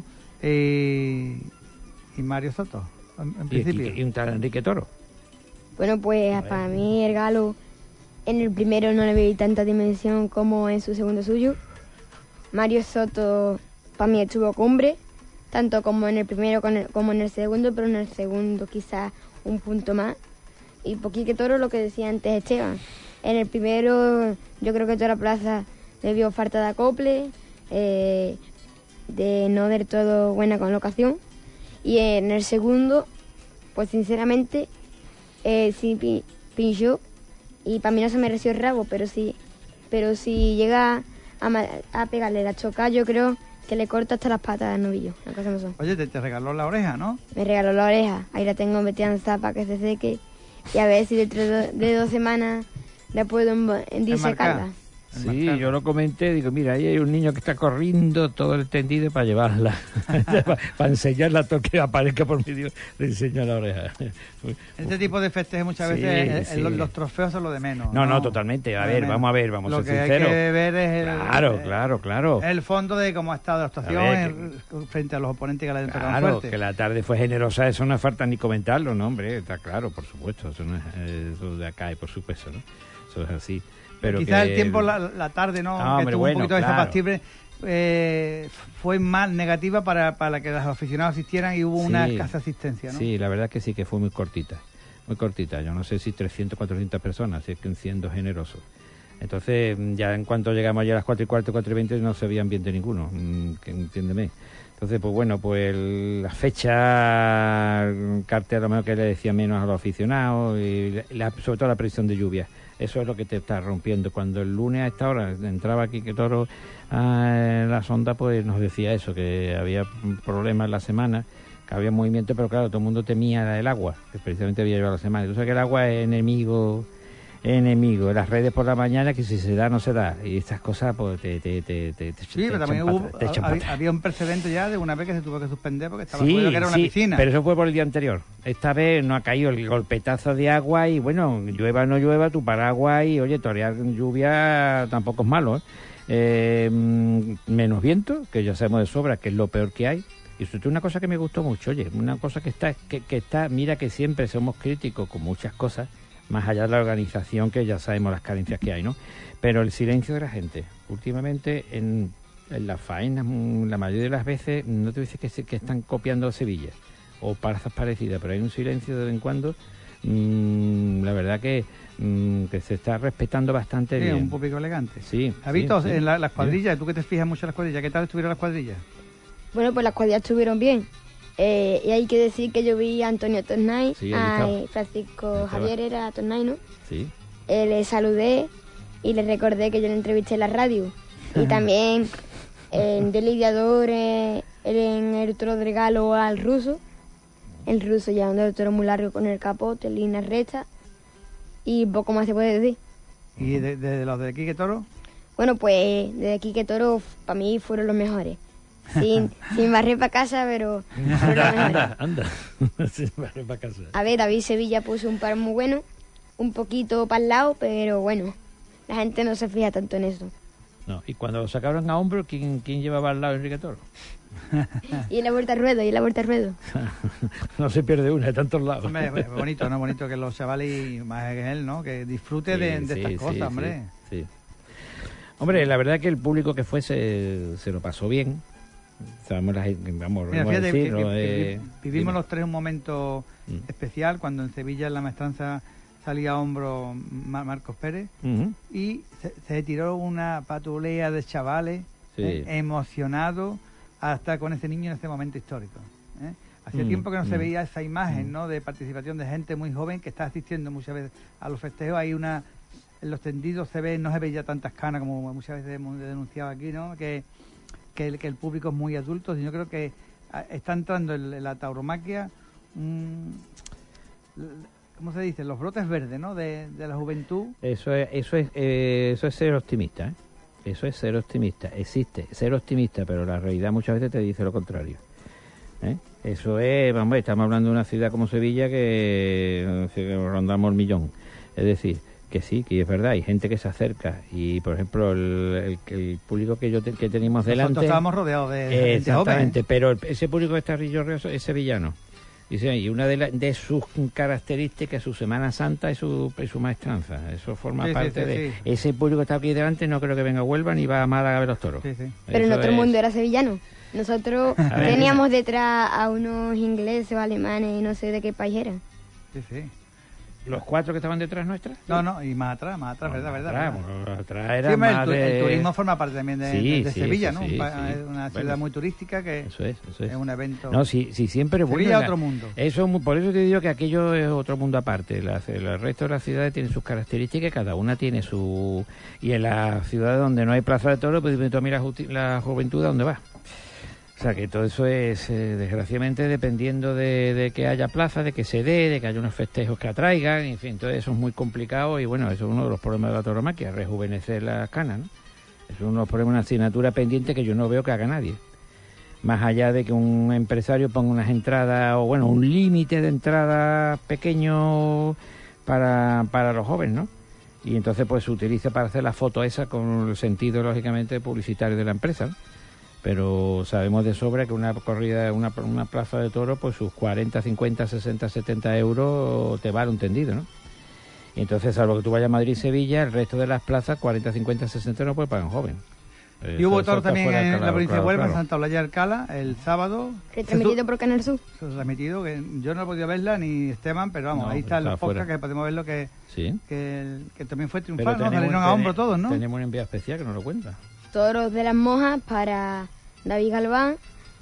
y, y Mario Soto, en, en Y, principio. y- y un tal Enrique Toro. Bueno, pues para mí el galo en el primero no le vi tanta dimensión como en su segundo suyo. Mario Soto para mí estuvo cumbre, tanto como en el primero con el- como en el segundo, pero en el segundo quizás un punto más. Y Poquique Toro, lo que decía antes Esteban, en el primero yo creo que toda la plaza le vio falta de acople, eh, de no del todo buena colocación. Y en el segundo, pues sinceramente, eh, sí pi- pinchó y para mí no se mereció el rabo, pero sí, pero si llega a, ma- a pegarle la choca, yo creo que le corta hasta las patas al novillo, las cosas no son. Oye, te, te regaló la oreja, ¿no? Me regaló la oreja, ahí la tengo metida en zapa que se seque y a ver si dentro de, do- de dos semanas la puedo embo- en disecarla. Sí, yo lo comenté, digo, mira, ahí hay un niño que está corriendo todo el tendido para llevarla, para, para enseñarla a todo que aparezca por medio, le enseño la oreja. Este tipo de festejos muchas Sí, veces, sí. Los, los trofeos son lo de menos. No, no, totalmente. A ver, menos. vamos a ver, vamos lo a ser que sinceros. Lo que hay que ver es el, Claro, el, claro, claro. el fondo de cómo ha estado la actuación ver, en- frente a los oponentes que la han tocado Claro, fuerte. que la tarde fue generosa, eso no falta ni comentarlo, ¿no, hombre? Está claro, por supuesto, eso no es eso de acá y por supuesto, ¿no? Eso es así. Pero Quizás que- el tiempo, la, la tarde, ¿no? No, que hombre, estuvo bueno, un poquito claro. desapacible, eh, fue más negativa para, para que los aficionados asistieran y hubo una Sí, escasa asistencia, ¿no? Sí, la verdad que sí, que fue muy cortita, muy cortita. Yo no sé si trescientas, cuatrocientas personas, si es que siendo generoso. Entonces, ya en cuanto llegamos allá a las cuatro y cuarto, cuatro y veinte, no se veía ambiente ninguno, mm, que entiéndeme. Entonces, pues bueno, pues el- la fecha, cartel a lo mejor que le decía menos a los aficionados, y la- sobre todo la presión de lluvia. Eso es lo que te está rompiendo. Cuando el lunes a esta hora entraba aquí que Toro a la sonda, pues nos decía eso, que había problemas la semana, que había movimiento, pero claro, todo el mundo temía el agua, que precisamente había llevado la semana. Entonces que el agua es enemigo, enemigo. Las redes por la mañana, que si se da, no se da. Y estas cosas, pues te, te, te, te, te Sí, te pero también echan hubo, para- te echan para había, atrás. había un precedente ya de una vez que se tuvo que suspender porque estaba Sí, jodido, que era una sí, piscina. pero eso fue por el día anterior. Esta vez no ha caído el golpetazo de agua y bueno, llueva o no llueva, tu paraguas y oye, torear en lluvia tampoco es malo, ¿eh? Eh, mm, menos viento, que ya sabemos de sobra que es lo peor que hay. Y eso es una cosa que me gustó mucho, oye, una cosa que está, que, que está, mira que siempre somos críticos con muchas cosas, más allá de la organización, que ya sabemos las carencias que hay, ¿no? Pero el silencio de la gente, últimamente en, en las faenas, mm, la mayoría de las veces, no te dices que, se- que están copiando Sevilla, o plazas parecidas, pero hay un silencio de vez en cuando, mm, la verdad que, mm, que se está respetando bastante Sí, bien. un público elegante. Sí, ¿Has visto sí, sí. en la- las cuadrillas? Tú que te fijas mucho en las cuadrillas, ¿qué tal estuvieron las cuadrillas? Bueno, pues las cuadrillas estuvieron bien. Eh, y hay que decir que yo vi a Antonio Tornay, Sí, ahí a estaba. eh, Francisco Ahí estaba. Javier era Tornay, ¿no? Sí. Eh, le saludé y le recordé que yo le entrevisté en la radio. Y también en de lidiador, eh, en el toro de regalo al ruso. El ruso llevando el toro muy largo con el capote, línea recta. Y poco más se puede decir. ¿Y de, de- de los de Quique Toro? Bueno, pues desde aquí que toro para mí fueron los mejores. Sin, sin barrer para casa, pero fueron los mejores. Anda, anda. Sí, vale, para casa. A ver, David Sevilla puso un par muy bueno, un poquito para el lado, pero bueno, la gente no se fija tanto en eso. No, y cuando lo sacaron a hombro, ¿quién, quién llevaba al lado a Enrique Toro? Y en la vuelta al ruedo, y en la vuelta al ruedo. No se pierde una de tantos lados. Hombre, es bonito, ¿no? Bonito que los chavales, y más que él, ¿no? Que disfrute de, de Sí, estas sí, cosas, sí, hombre. Sí, sí. Hombre, la verdad que el público que fue se, se lo pasó bien. Sabemos las, vamos, Mira, vamos a fíjate que, decirlo, que- que eh, vivimos dime. los tres un momento Mm. especial cuando en Sevilla, en la maestranza, salía a hombro Ma- Marcos Pérez Ujú. y se, se tiró una patulea de chavales Sí. eh, emocionados hasta con ese niño en ese momento histórico. ¿eh? Hacía Mm, tiempo que no se mm. veía esa imagen, ¿no? De participación de gente muy joven que está asistiendo muchas veces a los festejos. Hay una, en los tendidos se ve, no se ve ya tantas canas como muchas veces hemos denunciado aquí, ¿no? Que, que, el, que el público es muy adulto. Y yo creo que ah, está entrando en la tauromaquia, mm, ¿cómo se dice? Los brotes verdes, ¿no? De, de la juventud. Eso es, eso es, eh, eso es ser optimista, ¿eh? Eso es ser optimista. Existe ser optimista, pero la realidad muchas veces te dice lo contrario. ¿eh? Eso es, vamos, estamos hablando de una ciudad como Sevilla que, que rondamos el millón. Es decir, que sí, que es verdad, hay gente que se acerca y, por ejemplo, el, el, el público que yo te, que tenemos delante... Nosotros estábamos rodeados de, de gente joven. Exactamente, pero el- ese público que está rilloso es sevillano. Dice, y una de, la- de sus características es su Semana Santa y su, y su maestranza. Eso forma Sí, sí, parte sí, de... sí. Ese público que está aquí delante no creo que venga a Huelva ni va a Málaga a ver los toros. Sí, sí. Pero Eso no todo el es- mundo era sevillano. Nosotros A ver, teníamos detrás a unos ingleses o alemanes y no sé de qué país eran. Sí, sí. ¿Los cuatro que estaban detrás nuestras? No, no, y más atrás, más atrás, verdad, verdad. Atrás, verdad. bueno, atrás Sí, era hombre, el, más tu- el de- turismo forma parte también de, Sí, de- de sí, Sevilla, eso ¿no? sí, Un pa- sí. Es una ciudad Bueno. muy turística que Eso es, eso es. es un evento. No, sí, sí, siempre es bueno. Sevilla es La- otro mundo. Eso, es mu- por eso te digo que aquello es otro mundo aparte. La- el resto de las ciudades tienen sus características, cada una tiene su... Y en las ciudades donde no hay plaza de toros, pues dime tú a mí la, justi- la juventud, ¿a dónde va? O sea que todo eso es, eh, desgraciadamente, dependiendo de, de que haya plaza, de que se dé, de que haya unos festejos que atraigan, en fin, todo eso es muy complicado y bueno, eso es uno de los problemas de la tauromaquia, rejuvenecer las canas, ¿no? Es uno de los problemas, una asignatura pendiente que yo no veo que haga nadie. Más allá de que un empresario ponga unas entradas, o bueno, un límite de entradas pequeño para, para los jóvenes, ¿no? Y entonces pues se utiliza para hacer la foto esa con el sentido, lógicamente, publicitario de la empresa, ¿no? Pero sabemos de sobra que una corrida, una, una plaza de toro, pues sus cuarenta, cincuenta, sesenta, setenta euros te vale un tendido, ¿no? Y entonces, salvo que tú vayas a Madrid y Sevilla, el resto de las plazas, cuarenta, cincuenta, sesenta, no puede pagar un joven. Y Eso, hubo eso toro está también fuera en de la claro, provincia claro, de Huelva, claro. en Santa Eulalia de Alcalá, el sábado. Retransmitido por Canal Sur. Se transmitido, que yo no he podido verla ni Esteban, pero vamos, No, ahí están está los podcasts fuera. que podemos verlo que, Sí. que, el- que también fue Pero triunfal, ¿no? tenemos- Salieron a hombro tene- todos, ¿no? Tenemos un envío especial que nos lo cuenta. Toros de las Mojas para David Galván,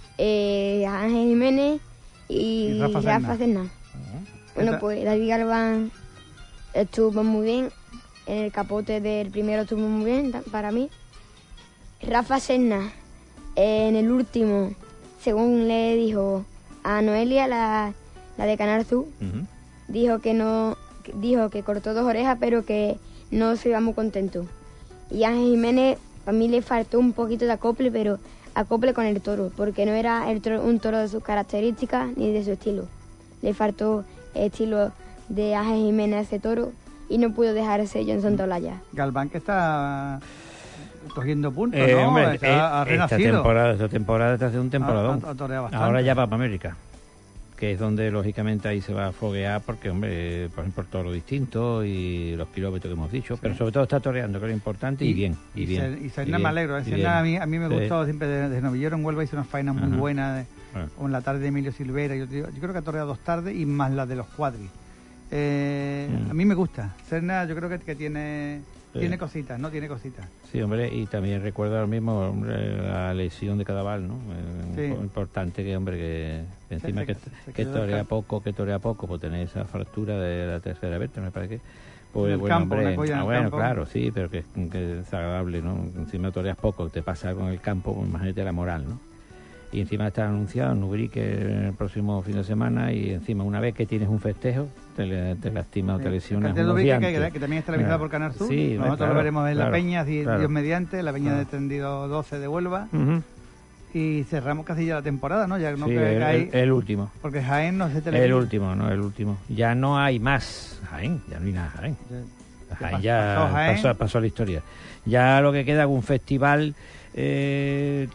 eh, Ángel Jiménez y, Y Rafa Rafa Serna. Serna. Bueno, Esa- pues David Galván estuvo muy bien. En el capote del primero estuvo muy bien ta- para mí. Rafa Serna, eh, en el último, según le dijo a Noelia, la, la de Canal Sur, Ujú. dijo que no, que- dijo que cortó dos orejas, pero que no se iba muy contento. Y Ángel Jiménez, para mí le faltó un poquito de acople, pero acople con el toro, porque no era el toro- un toro de sus características ni de su estilo. Le faltó el estilo de Ángel Jiménez a ese toro y no pudo dejar el sello en Santa Olaya. Galván que está cogiendo puntos, Eh, ¿no? hombre, Está- eh, ha esta renacido. temporada, esta temporada está haciendo un temporadón. Ha- ha- ha toreado bastante. Ahora ya va para América, que es donde lógicamente ahí se va a foguear porque, hombre, por ejemplo, todo lo distinto y los kilómetros que hemos dicho, pero sobre todo está toreando, que es lo importante, y, bien, y, y bien. Ser- y Serna bien, me alegro. y Serna bien. a mí, a mí me Sí. gustó siempre de, de novillero en Huelva, hizo unas faenas muy Ajá. buenas. De, Ah. como en la tarde de Emilio Silvera. Yo, yo creo que ha toreado dos tardes y más la de los cuadris. Eh, Mm. A mí me gusta. Serna yo creo que, que tiene Sí. tiene cositas, ¿no? Tiene cositas. Sí, hombre, y también recuerda lo mismo, hombre, la lesión de Cadaval, ¿no? Eh, Sí. Importante que, hombre, que, que encima Se- que, se- se que quedó torea descal- poco, que torea poco, pues tener esa fractura de la tercera vértebra, me parece que... Pues En el bueno, campo, hombre, una colla en ah, el bueno, campo. claro, sí, pero que, que es agradable, ¿no? Encima toreas poco, te pasa con el campo, pues imagínate la moral, ¿no? Y encima está anunciado en Ubrique el próximo fin de semana y encima una vez que tienes un festejo te, le- te lastima o te Sí. lesionas El cartel de unos Ubrique, días que, antes. que también está televisado Ah, por Canal Sur. sí, Nosotros claro, lo veremos en claro, La Peña, si claro. Dios mediante, La Peña Ah. de Tendido doce de Huelva. Ujú. Y cerramos casi ya la temporada, ¿no? Ya no Sí, que el, hay, el- el último. porque Jaén no se televisa. El último, no, el último. Ya no hay más Jaén, ya no hay nada Jaén. Ya- Jaén pasó ya Jaén. pasó, pasó a la historia. Ya lo que queda es un festival, eh,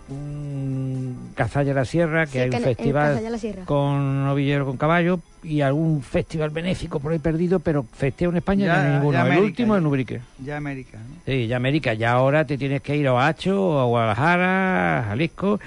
un Cazalla la Sierra, que Sí, hay que un en- en festival Cazalla la Sierra. con novillero con caballo y algún festival benéfico por ahí perdido, pero festeo en España Ya- ya no hay ninguno. ya El América, último ya. en Ubrique. Ya América, ¿no? Sí, ya América, ya ahora te tienes que ir a Oacho, o a Guadalajara, a Jalisco,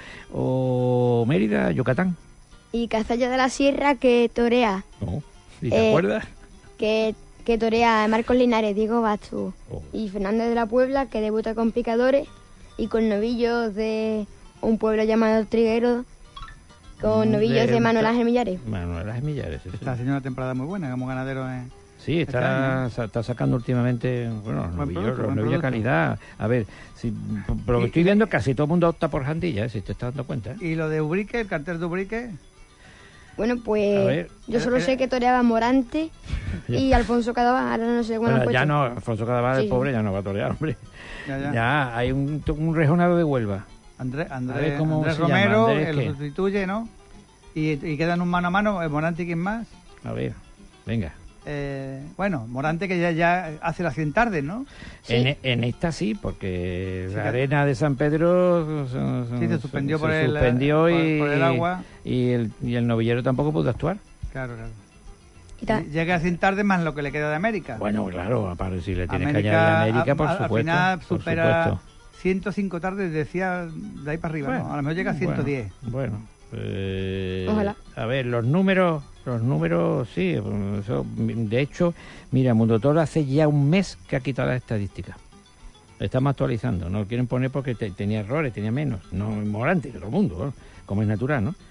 o Mérida, Yucatán. Y Cazalla de la Sierra que torea, No, ¿y te Eh, acuerdas? que, que torea Marcos Linares, Diego Bastu Oh. y Fernández de la Puebla, que debuta con picadores y con novillos de un pueblo llamado Triguero, con Mm, novillos de- de Manuel Ángel Millares. Manuel Ángel Millares, sí, sí. Está haciendo una temporada muy buena como ganadero. En... Sí, Este está, año. sa- está sacando últimamente, bueno, Buen novillos, producto, buen novillos de producto. calidad. A ver, si, por por lo que Y- estoy viendo, casi todo el mundo opta por Jandilla, ¿eh? Si te estás dando cuenta. ¿eh? Y lo de Ubrique, el cartel de Ubrique, Bueno, A pues ver. yo solo Eh, sé que toreaba Morante y Alfonso Cadaval, ahora no sé cuándo Bueno, ha ya puesto. no, Alfonso Cadaval, el Sí. pobre, ya no va a torear, hombre. ya, ya. Ya, hay un, un rejonado de Huelva. Andrés, A Andrés, ver cómo Andrés se llama, Romero, Andrés él qué. lo sustituye, ¿no? Y, y quedan un mano a mano, eh, Morante y quién más. A ver, venga. Eh, bueno, Morante que ya, ya hace las cien tardes, ¿no? Sí. En, en esta sí, porque Sí, la que- arena de San Pedro se, Sí, se suspendió se por el- suspendió por- y, por el agua. Y el, y el novillero tampoco pudo actuar. Claro, claro. Y ta- Llega a cien tardes más lo que le queda de América. Bueno, claro, aparte si le tienes que América, añadir a América, por a- supuesto. Al final por supera supuesto. ciento cinco tardes, decía, de ahí para arriba, Bueno, ¿no? A lo mejor llega a ciento diez. Bueno, bueno, eh, Ojalá. A ver, los números, los números, sí. Eso, de hecho, mira, Mundo Toro hace ya un mes que ha quitado las estadísticas. Lo estamos actualizando. No lo quieren poner porque te- tenía errores, tenía menos. No Morante, que todo el mundo, ¿no? Como es natural, ¿no?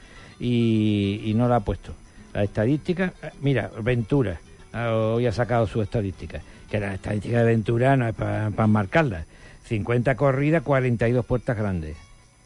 Y, y no la ha puesto. La estadística, eh, mira, Ventura, ah, hoy ha sacado su estadística. Que la estadística de Ventura no es para marcarla. cincuenta corridas, cuarenta y dos puertas grandes.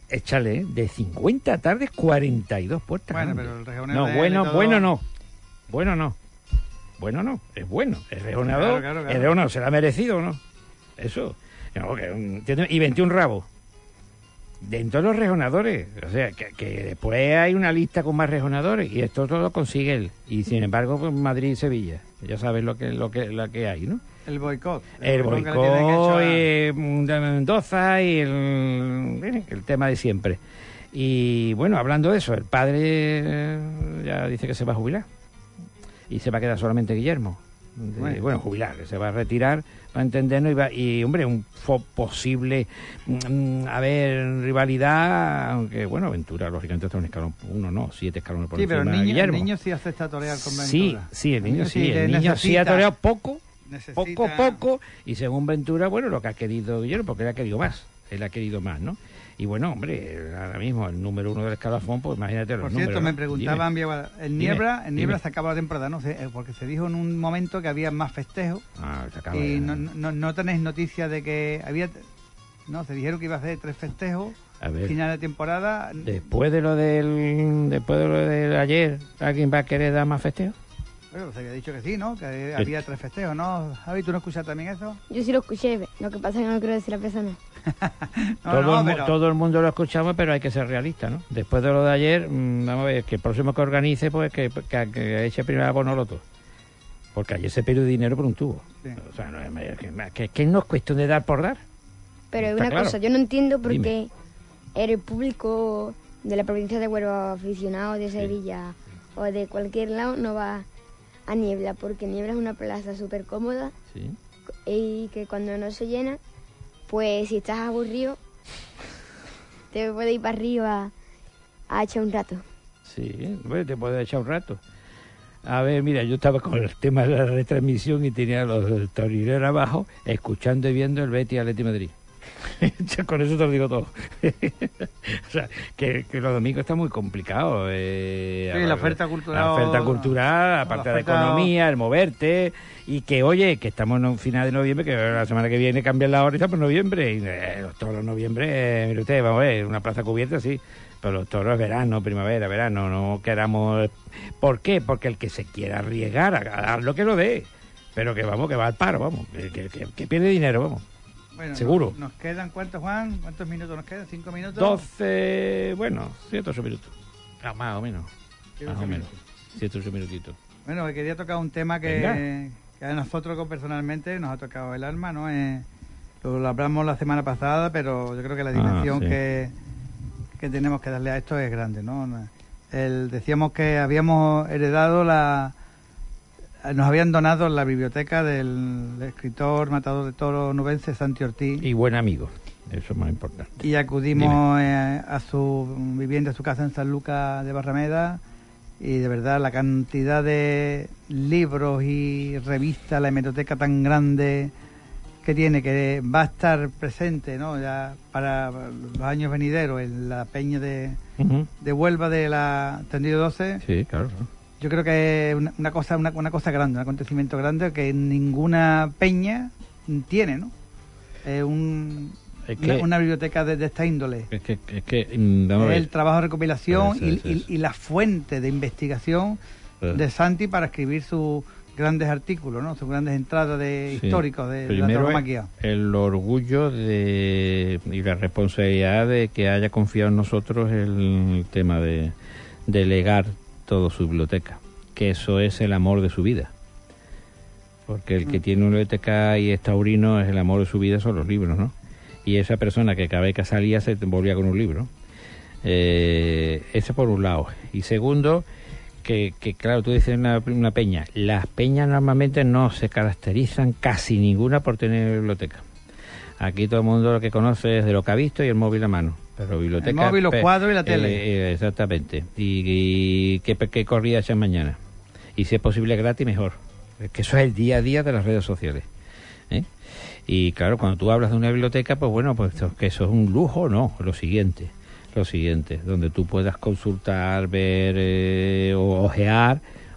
échale, ¿eh? De cincuenta tardes, cuarenta y dos puertas. Bueno, hombre. pero el rejoneo No, de- bueno, de todo- bueno no. Bueno no. Bueno no, es bueno. El rejoneador, Claro, claro, claro. el rejoneador se lo ha merecido, ¿no? Eso. No, que un- tiene- y veintiún rabos. Dentro de los rejonadores. O sea, que, que después hay una lista con más rejonadores y esto todo lo consigue él. Y sin embargo, pues Madrid y Sevilla. Ya sabes lo que, lo que, lo que hay, ¿no? El boicot. El boicot que le tienen hecho boicot, a- eh, de Mendoza y el, el tema de siempre. Y bueno, hablando de eso, el padre eh, ya dice que se va a jubilar y se va a quedar solamente Guillermo. De- Bueno. bueno, jubilar, que se va a retirar, para entendernos, y, va- y hombre, un fo- posible, mm, a ver, rivalidad, aunque bueno, Ventura, lógicamente, está un escalón, uno no, siete escalones por Sí, pero el encima de niño, el Guillermo. niño sí acepta torear con Ventura. Sí, sí, el niño sí, le el niño sí ha necesita- toreado poco, necesita- poco, poco, y según Ventura, bueno, lo que ha querido Guillermo, porque él ha querido más, él ha querido más, ¿no? Y bueno, hombre, ahora mismo el número uno del escalafón, pues imagínate los Por números. cierto, me ¿no? preguntaban, Dime. en Niebla, en Niebla dime. se acaba la temporada, ¿no? Se- eh, porque se dijo en un momento que había más festejos Ah, se acaba y ya. no, no, no tenéis noticia de que había... No, se dijeron que iba a hacer tres festejos, A ver, final de temporada. después de lo del después de lo de ayer, ¿alguien va a querer dar más festejo? Bueno, se había dicho que sí, ¿no? Que había tres festejos, ¿no? Javi, ¿tú no escuchas también eso? Yo sí lo escuché, lo que pasa es que no quiero decir a la persona. No, todo, no, el, mu- pero- todo el mundo lo escuchamos, pero hay que ser realista, ¿no? Después de lo de ayer, mm, vamos a ver, que el próximo que organice, pues que, que, que eche primero abono loto. Porque ayer se perdió dinero por un tubo. Sí. O sea, no es que, que, que no es cuestión de dar por dar. Pero hay Está una claro. cosa, yo no entiendo por Dime. qué el público de la provincia de Huelva, aficionados de Sevilla o de cualquier lado, no va a Niebla, porque Niebla es una plaza súper cómoda Sí. y que cuando no se llena, pues si estás aburrido, te puedes ir para arriba a echar un rato. Sí, bueno, te puedes echar un rato. A ver, mira, yo estaba con el tema de la retransmisión y tenía a los torineros abajo, escuchando y viendo el Betis Atleti Madrid. Ya con eso te lo digo todo. O sea, que, que los domingos está muy complicado. Eh, Sí, la oferta cultural- La oferta cultural, aparte la de oferta- economía, el moverte. Y que, oye, que estamos en un final de noviembre, que la semana que viene cambian la hora y estamos en noviembre. Y eh, los toros en noviembre, eh, mire usted, vamos a ver, una plaza cubierta, sí. Pero los toros es verano, primavera, verano, no queramos... ¿Por qué? Porque el que se quiera arriesgar a dar lo que lo dé. Pero que vamos, que va al paro, vamos. Que, que, que- que pierde dinero, vamos. Bueno, seguro. Nos, nos quedan, ¿cuántos, Juan? ¿Cuántos minutos nos quedan? ¿Cinco minutos? doce, bueno, siete, ocho minutos. Ah, más o menos. Sí, Más ocho o menos. minutos. siete, ocho minutitos. Bueno, quería tocar un tema que, que a nosotros personalmente nos ha tocado el alma, ¿no? Eh, lo, lo hablamos la semana pasada, pero yo creo que la Ah, dimensión sí. que, que tenemos que darle a esto es grande, ¿no? El, decíamos que habíamos heredado la... Nos habían donado la biblioteca del escritor matador de toros nubense Santi Ortiz. Y buen amigo, eso es más importante. Y acudimos eh, a su vivienda, a su casa en San Lucas de Barrameda, y de verdad la cantidad de libros y revistas, la hemeroteca tan grande que tiene, que va a estar presente, ¿no? Ya para los años venideros en la peña de, Ujú. de Huelva de la Tendido doce. Sí, claro. ¿no? Yo creo que es una, una cosa una, una cosa grande, un acontecimiento grande que ninguna peña tiene, ¿no? Es un, Es que- una, una biblioteca de, de esta índole. Es que, es que mm, vamos a ver. El trabajo de recopilación Eso, y, eso, y- eso. y la fuente de investigación Eh. de Santi para escribir sus grandes artículos, ¿no? Sus grandes entradas de Sí. históricos de, de la Primero tauromaquia. el orgullo de, y la responsabilidad de que haya confiado en nosotros el tema de, de legar toda su biblioteca, que eso es el amor de su vida. Porque el que Mm. tiene una biblioteca y es taurino, es el amor de su vida, son los libros, ¿no? Y esa persona que cada vez que salía se volvía con un libro. Eh, ese por un lado. Y segundo, que, que claro, tú dices una, una peña. Las peñas normalmente no se caracterizan casi ninguna por tener biblioteca. Aquí todo el mundo lo que conoce es de lo que ha visto y el móvil a mano. Pero biblioteca... El móvil, los pe- cuadros y la eh, tele. eh, exactamente. Y, y qué, qué corrida echan mañana. Y si es posible gratis, mejor. Es que eso es el día a día de las redes sociales. ¿eh? Y claro, cuando tú hablas de una biblioteca, pues bueno, pues esto- que eso es un lujo, no, lo siguiente. Lo siguiente, donde tú puedas consultar, ver eh, o ojear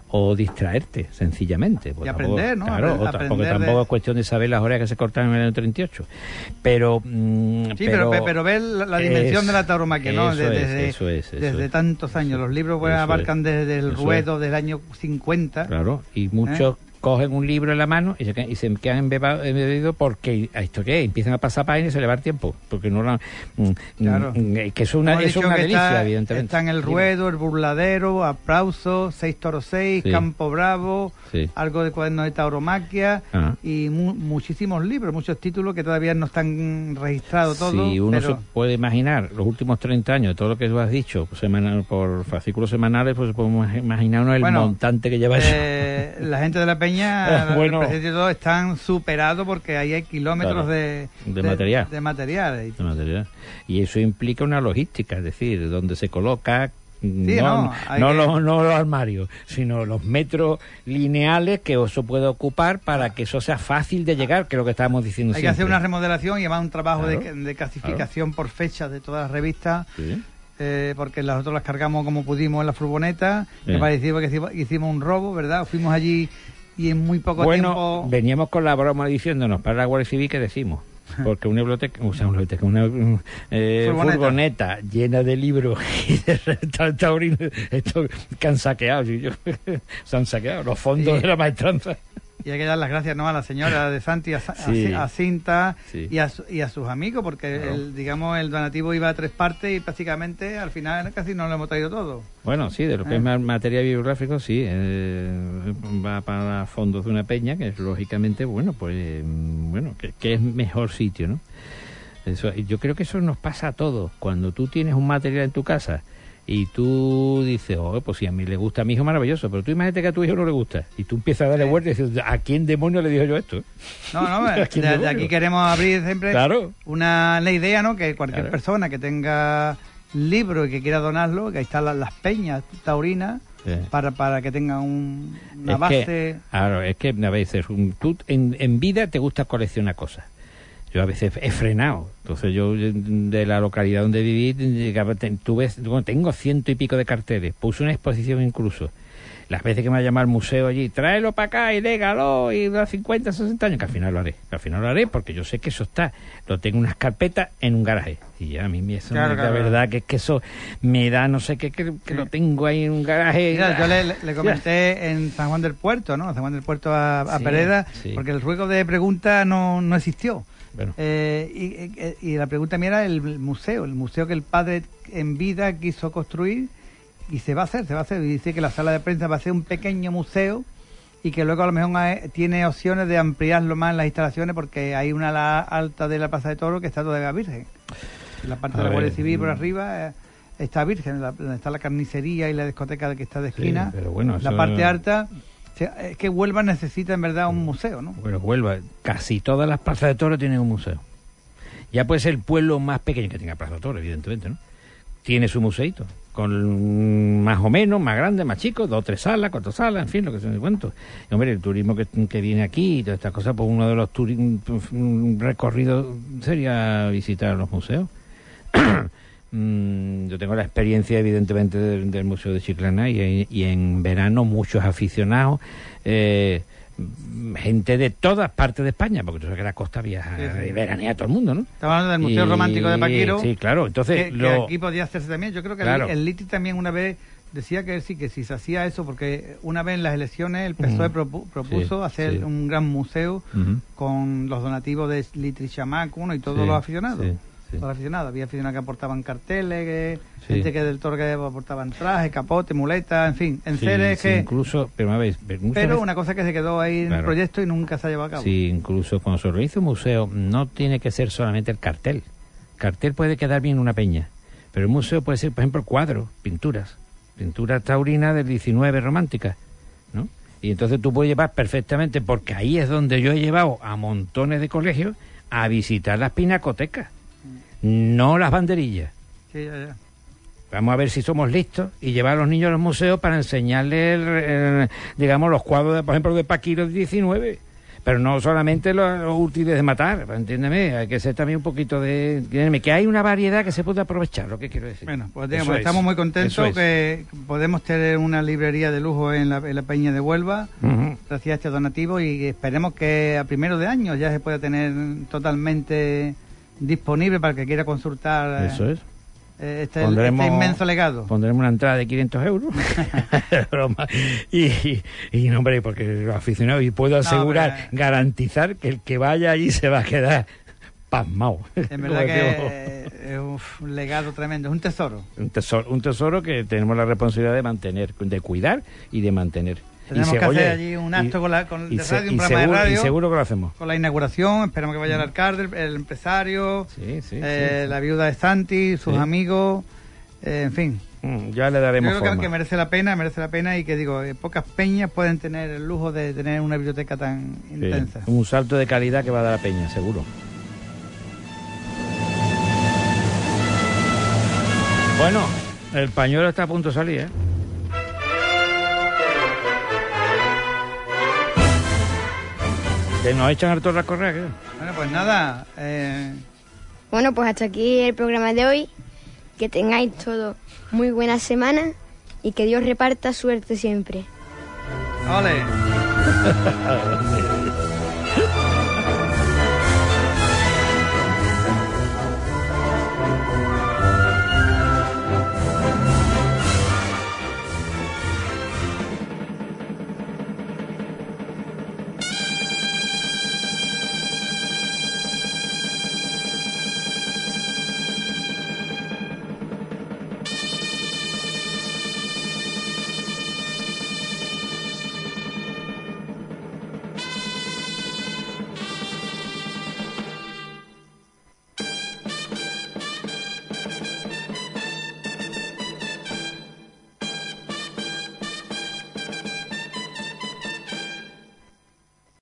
o distraerte, sencillamente. Pues y aprender, ¿no? Claro, Aprender otra, porque tampoco de... es cuestión de saber las horas que se cortan en el año treinta y ocho. Pero... Mmm, sí, pero, pero, pero ver la, la dimensión es, de la tauromaquia, ¿no? Eso Desde, es, eso es, eso desde es. tantos años. Los libros pues, abarcan es, desde el ruedo es. del año cincuenta. Claro, y muchos... ¿Eh? Cogen un libro en la mano y se quedan, y se quedan embebidos porque esto qué empiezan a pasar páginas y se le va el tiempo porque no la, claro. que eso es una, eso es una delicia está, evidentemente. Está en el ruedo, el burladero, aplauso, seis toros seis, sí. Campo Bravo, sí. algo de cuadernos de tauromaquia. Ajá. Y mu muchísimos libros, muchos títulos que todavía no están registrados todos. Si uno pero... se puede imaginar los últimos treinta años, todo lo que tú has dicho semanal, por fascículos semanales, pues podemos imaginarnos el bueno, montante que lleva eh, eso. La gente de la Peña bueno, el y todo están superados porque ahí hay kilómetros claro, de, de, de material de material. de material y eso implica una logística, es decir, donde se coloca sí, no, no, no, que... los, no los armarios, sino los metros lineales que eso puede ocupar para que eso sea fácil de llegar, que es lo que estábamos diciendo hay siempre. que hacer una remodelación y además un trabajo claro, de, de clasificación claro. por fechas de todas las revistas. Sí. Eh, porque nosotros las cargamos como pudimos en la furgoneta, sí. me pareció que hicimos un robo, ¿verdad? Fuimos allí y en muy poco bueno, tiempo... Bueno, veníamos con la broma diciéndonos para la Guardia Civil que decimos, porque una biblioteca, o sea, una, biblioteca, una eh, furgoneta. furgoneta llena de libros y de taurinos, esto que han saqueado, se han saqueado los fondos sí. de la maestranza. Y hay que dar las gracias, ¿no?, a la señora de Santi, a, sí. a, a Cinta sí. y, a, y a sus amigos, porque claro. el, digamos el donativo iba a tres partes y prácticamente al final casi no lo hemos traído todo. Bueno, sí, de lo que eh. es materia bibliográfico, sí, eh, va para fondos de una peña, que es lógicamente, bueno, pues, bueno, que, que es mejor sitio, ¿no? Eso, yo creo que eso nos pasa a todos. Cuando tú tienes un material en tu casa y tú dices, oh, pues si a mí le gusta, a mi hijo maravilloso, pero tú imagínate que a tu hijo no le gusta. Y tú empiezas a darle sí. vueltas y dices, ¿a quién demonio le digo yo esto? No, no, de, de aquí queremos abrir siempre claro. una la idea, ¿no? Que cualquier claro. persona que tenga libro y que quiera donarlo, que ahí están las, las peñas taurinas, sí. para, para que tengan un, una es base... Que, claro, es que a veces tú en, en vida te gusta coleccionar cosas. Yo a veces he frenado. Entonces yo de la localidad donde viví llegaba, tuve, bueno, tengo ciento y pico de carteles. Puse una exposición incluso. Las veces que me ha llamado al museo allí, tráelo para acá y légalo y da cincuenta, sesenta años, que al final lo haré. Que al final lo haré porque yo sé que eso está. Lo tengo en unas carpetas en un garaje. Y ya a mí eso, claro, la claro, verdad claro. que es que eso me da, no sé qué, que, que sí. lo tengo ahí en un garaje. Mira, yo le, le comenté en San Juan del Puerto, ¿no? San Juan del Puerto a, a sí, Pereda, sí. porque el ruego de pregunta no, no existió. Bueno. Eh, y, y la pregunta mía era el museo, el museo que el padre en vida quiso construir y se va a hacer, se va a hacer. Y dice que la sala de prensa va a ser un pequeño museo y que luego a lo mejor hay, tiene opciones de ampliarlo más en las instalaciones porque hay una ala alta de la Plaza de Toro que está todavía virgen. En la parte a de la Guardia Civil por arriba eh, está virgen, la, donde está la carnicería y la discoteca que está de esquina. Sí, pero bueno, la eso... parte alta... Es que Huelva necesita en verdad un museo, ¿no? Bueno, Huelva, casi todas las plazas de toros tienen un museo. Ya puede ser el pueblo más pequeño que tenga plaza de toros, evidentemente, ¿no? Tiene su museito, con más o menos, más grande, más chico, dos, tres salas, cuatro salas, en fin, lo que se me cuento. Y, hombre, el turismo que, que viene aquí y todas estas cosas, pues uno de los recorridos sería visitar los museos. Yo tengo la experiencia evidentemente del, del Museo de Chiclana y, y en verano muchos aficionados, eh, gente de todas partes de España, porque tú sabes que la costa viaja sí, sí. y veranea a todo el mundo, ¿no? Estamos hablando del Museo y, Romántico de Paquiro. Sí, claro, entonces... Que, lo... que aquí podía hacerse también. Yo creo que claro. el, el Liti también una vez decía que sí, que si se hacía eso, porque una vez en las elecciones el P S O E uh-huh. propu propuso sí, hacer sí. un gran museo uh-huh. con los donativos de Litri Chamaco, ¿no? Y todos sí, los aficionados. Sí. Sí. Los aficionados, había aficionados que aportaban carteles, que, sí. gente que del toro que aportaban trajes, capote, muletas, en fin, enceres sí, sí, que... incluso, pero, vez, pero veces... una cosa que se quedó ahí claro. en el proyecto y nunca se ha llevado a cabo. Sí, incluso cuando se organiza un museo no tiene que ser solamente el cartel. El cartel puede quedar bien en una peña, pero el museo puede ser, por ejemplo, cuadros, pinturas, pinturas taurinas del diecinueve románticas, ¿no? Y entonces tú puedes llevar perfectamente, porque ahí es donde yo he llevado a montones de colegios a visitar las pinacotecas. No las banderillas. Sí, ya, ya. Vamos a ver si somos listos y llevar a los niños a los museos para enseñarles, el, el, digamos, los cuadros, de, por ejemplo, de Paquiro diecinueve. pero no solamente los, los útiles de matar, entiéndeme, hay que ser también un poquito de... Entiéndeme, que hay una variedad que se puede aprovechar, lo que quiero decir. Bueno, pues digamos, es, estamos muy contentos es. que podemos tener una librería de lujo en la, en la Peña de Huelva, uh-huh. gracias a este donativo, y esperemos que a primero de año ya se pueda tener totalmente disponible para el que quiera consultar. Eso es. Este, este inmenso legado. Pondremos una entrada de quinientos euros. y, y, y no, hombre, porque los aficionados, y puedo asegurar, no, pero... garantizar que el que vaya allí se va a quedar pasmado. En verdad que es un legado tremendo, es un tesoro. Un tesoro, un tesoro que tenemos la responsabilidad de mantener, de cuidar y de mantener. Tenemos se, que oye, hacer allí un acto y, con, la, con y de se, radio, un y programa seguro, de radio. Y seguro que lo hacemos. Con la inauguración, esperamos que vaya el alcalde, el, el empresario, sí, sí, eh, sí, sí. la viuda de Santi, sus sí. amigos, eh, en fin. Mm, ya le daremos Yo creo forma. que merece la pena, merece la pena y que digo, eh, pocas peñas pueden tener el lujo de tener una biblioteca tan sí. intensa. Un salto de calidad que va a dar la peña, seguro. Bueno, el pañuelo está a punto de salir, ¿eh? ¿Que nos echan harto a correr? ¿Qué? Bueno, pues nada. Eh... Bueno, pues hasta aquí el programa de hoy. Que tengáis todo muy buena semana y que Dios reparta suerte siempre. ¡Ole!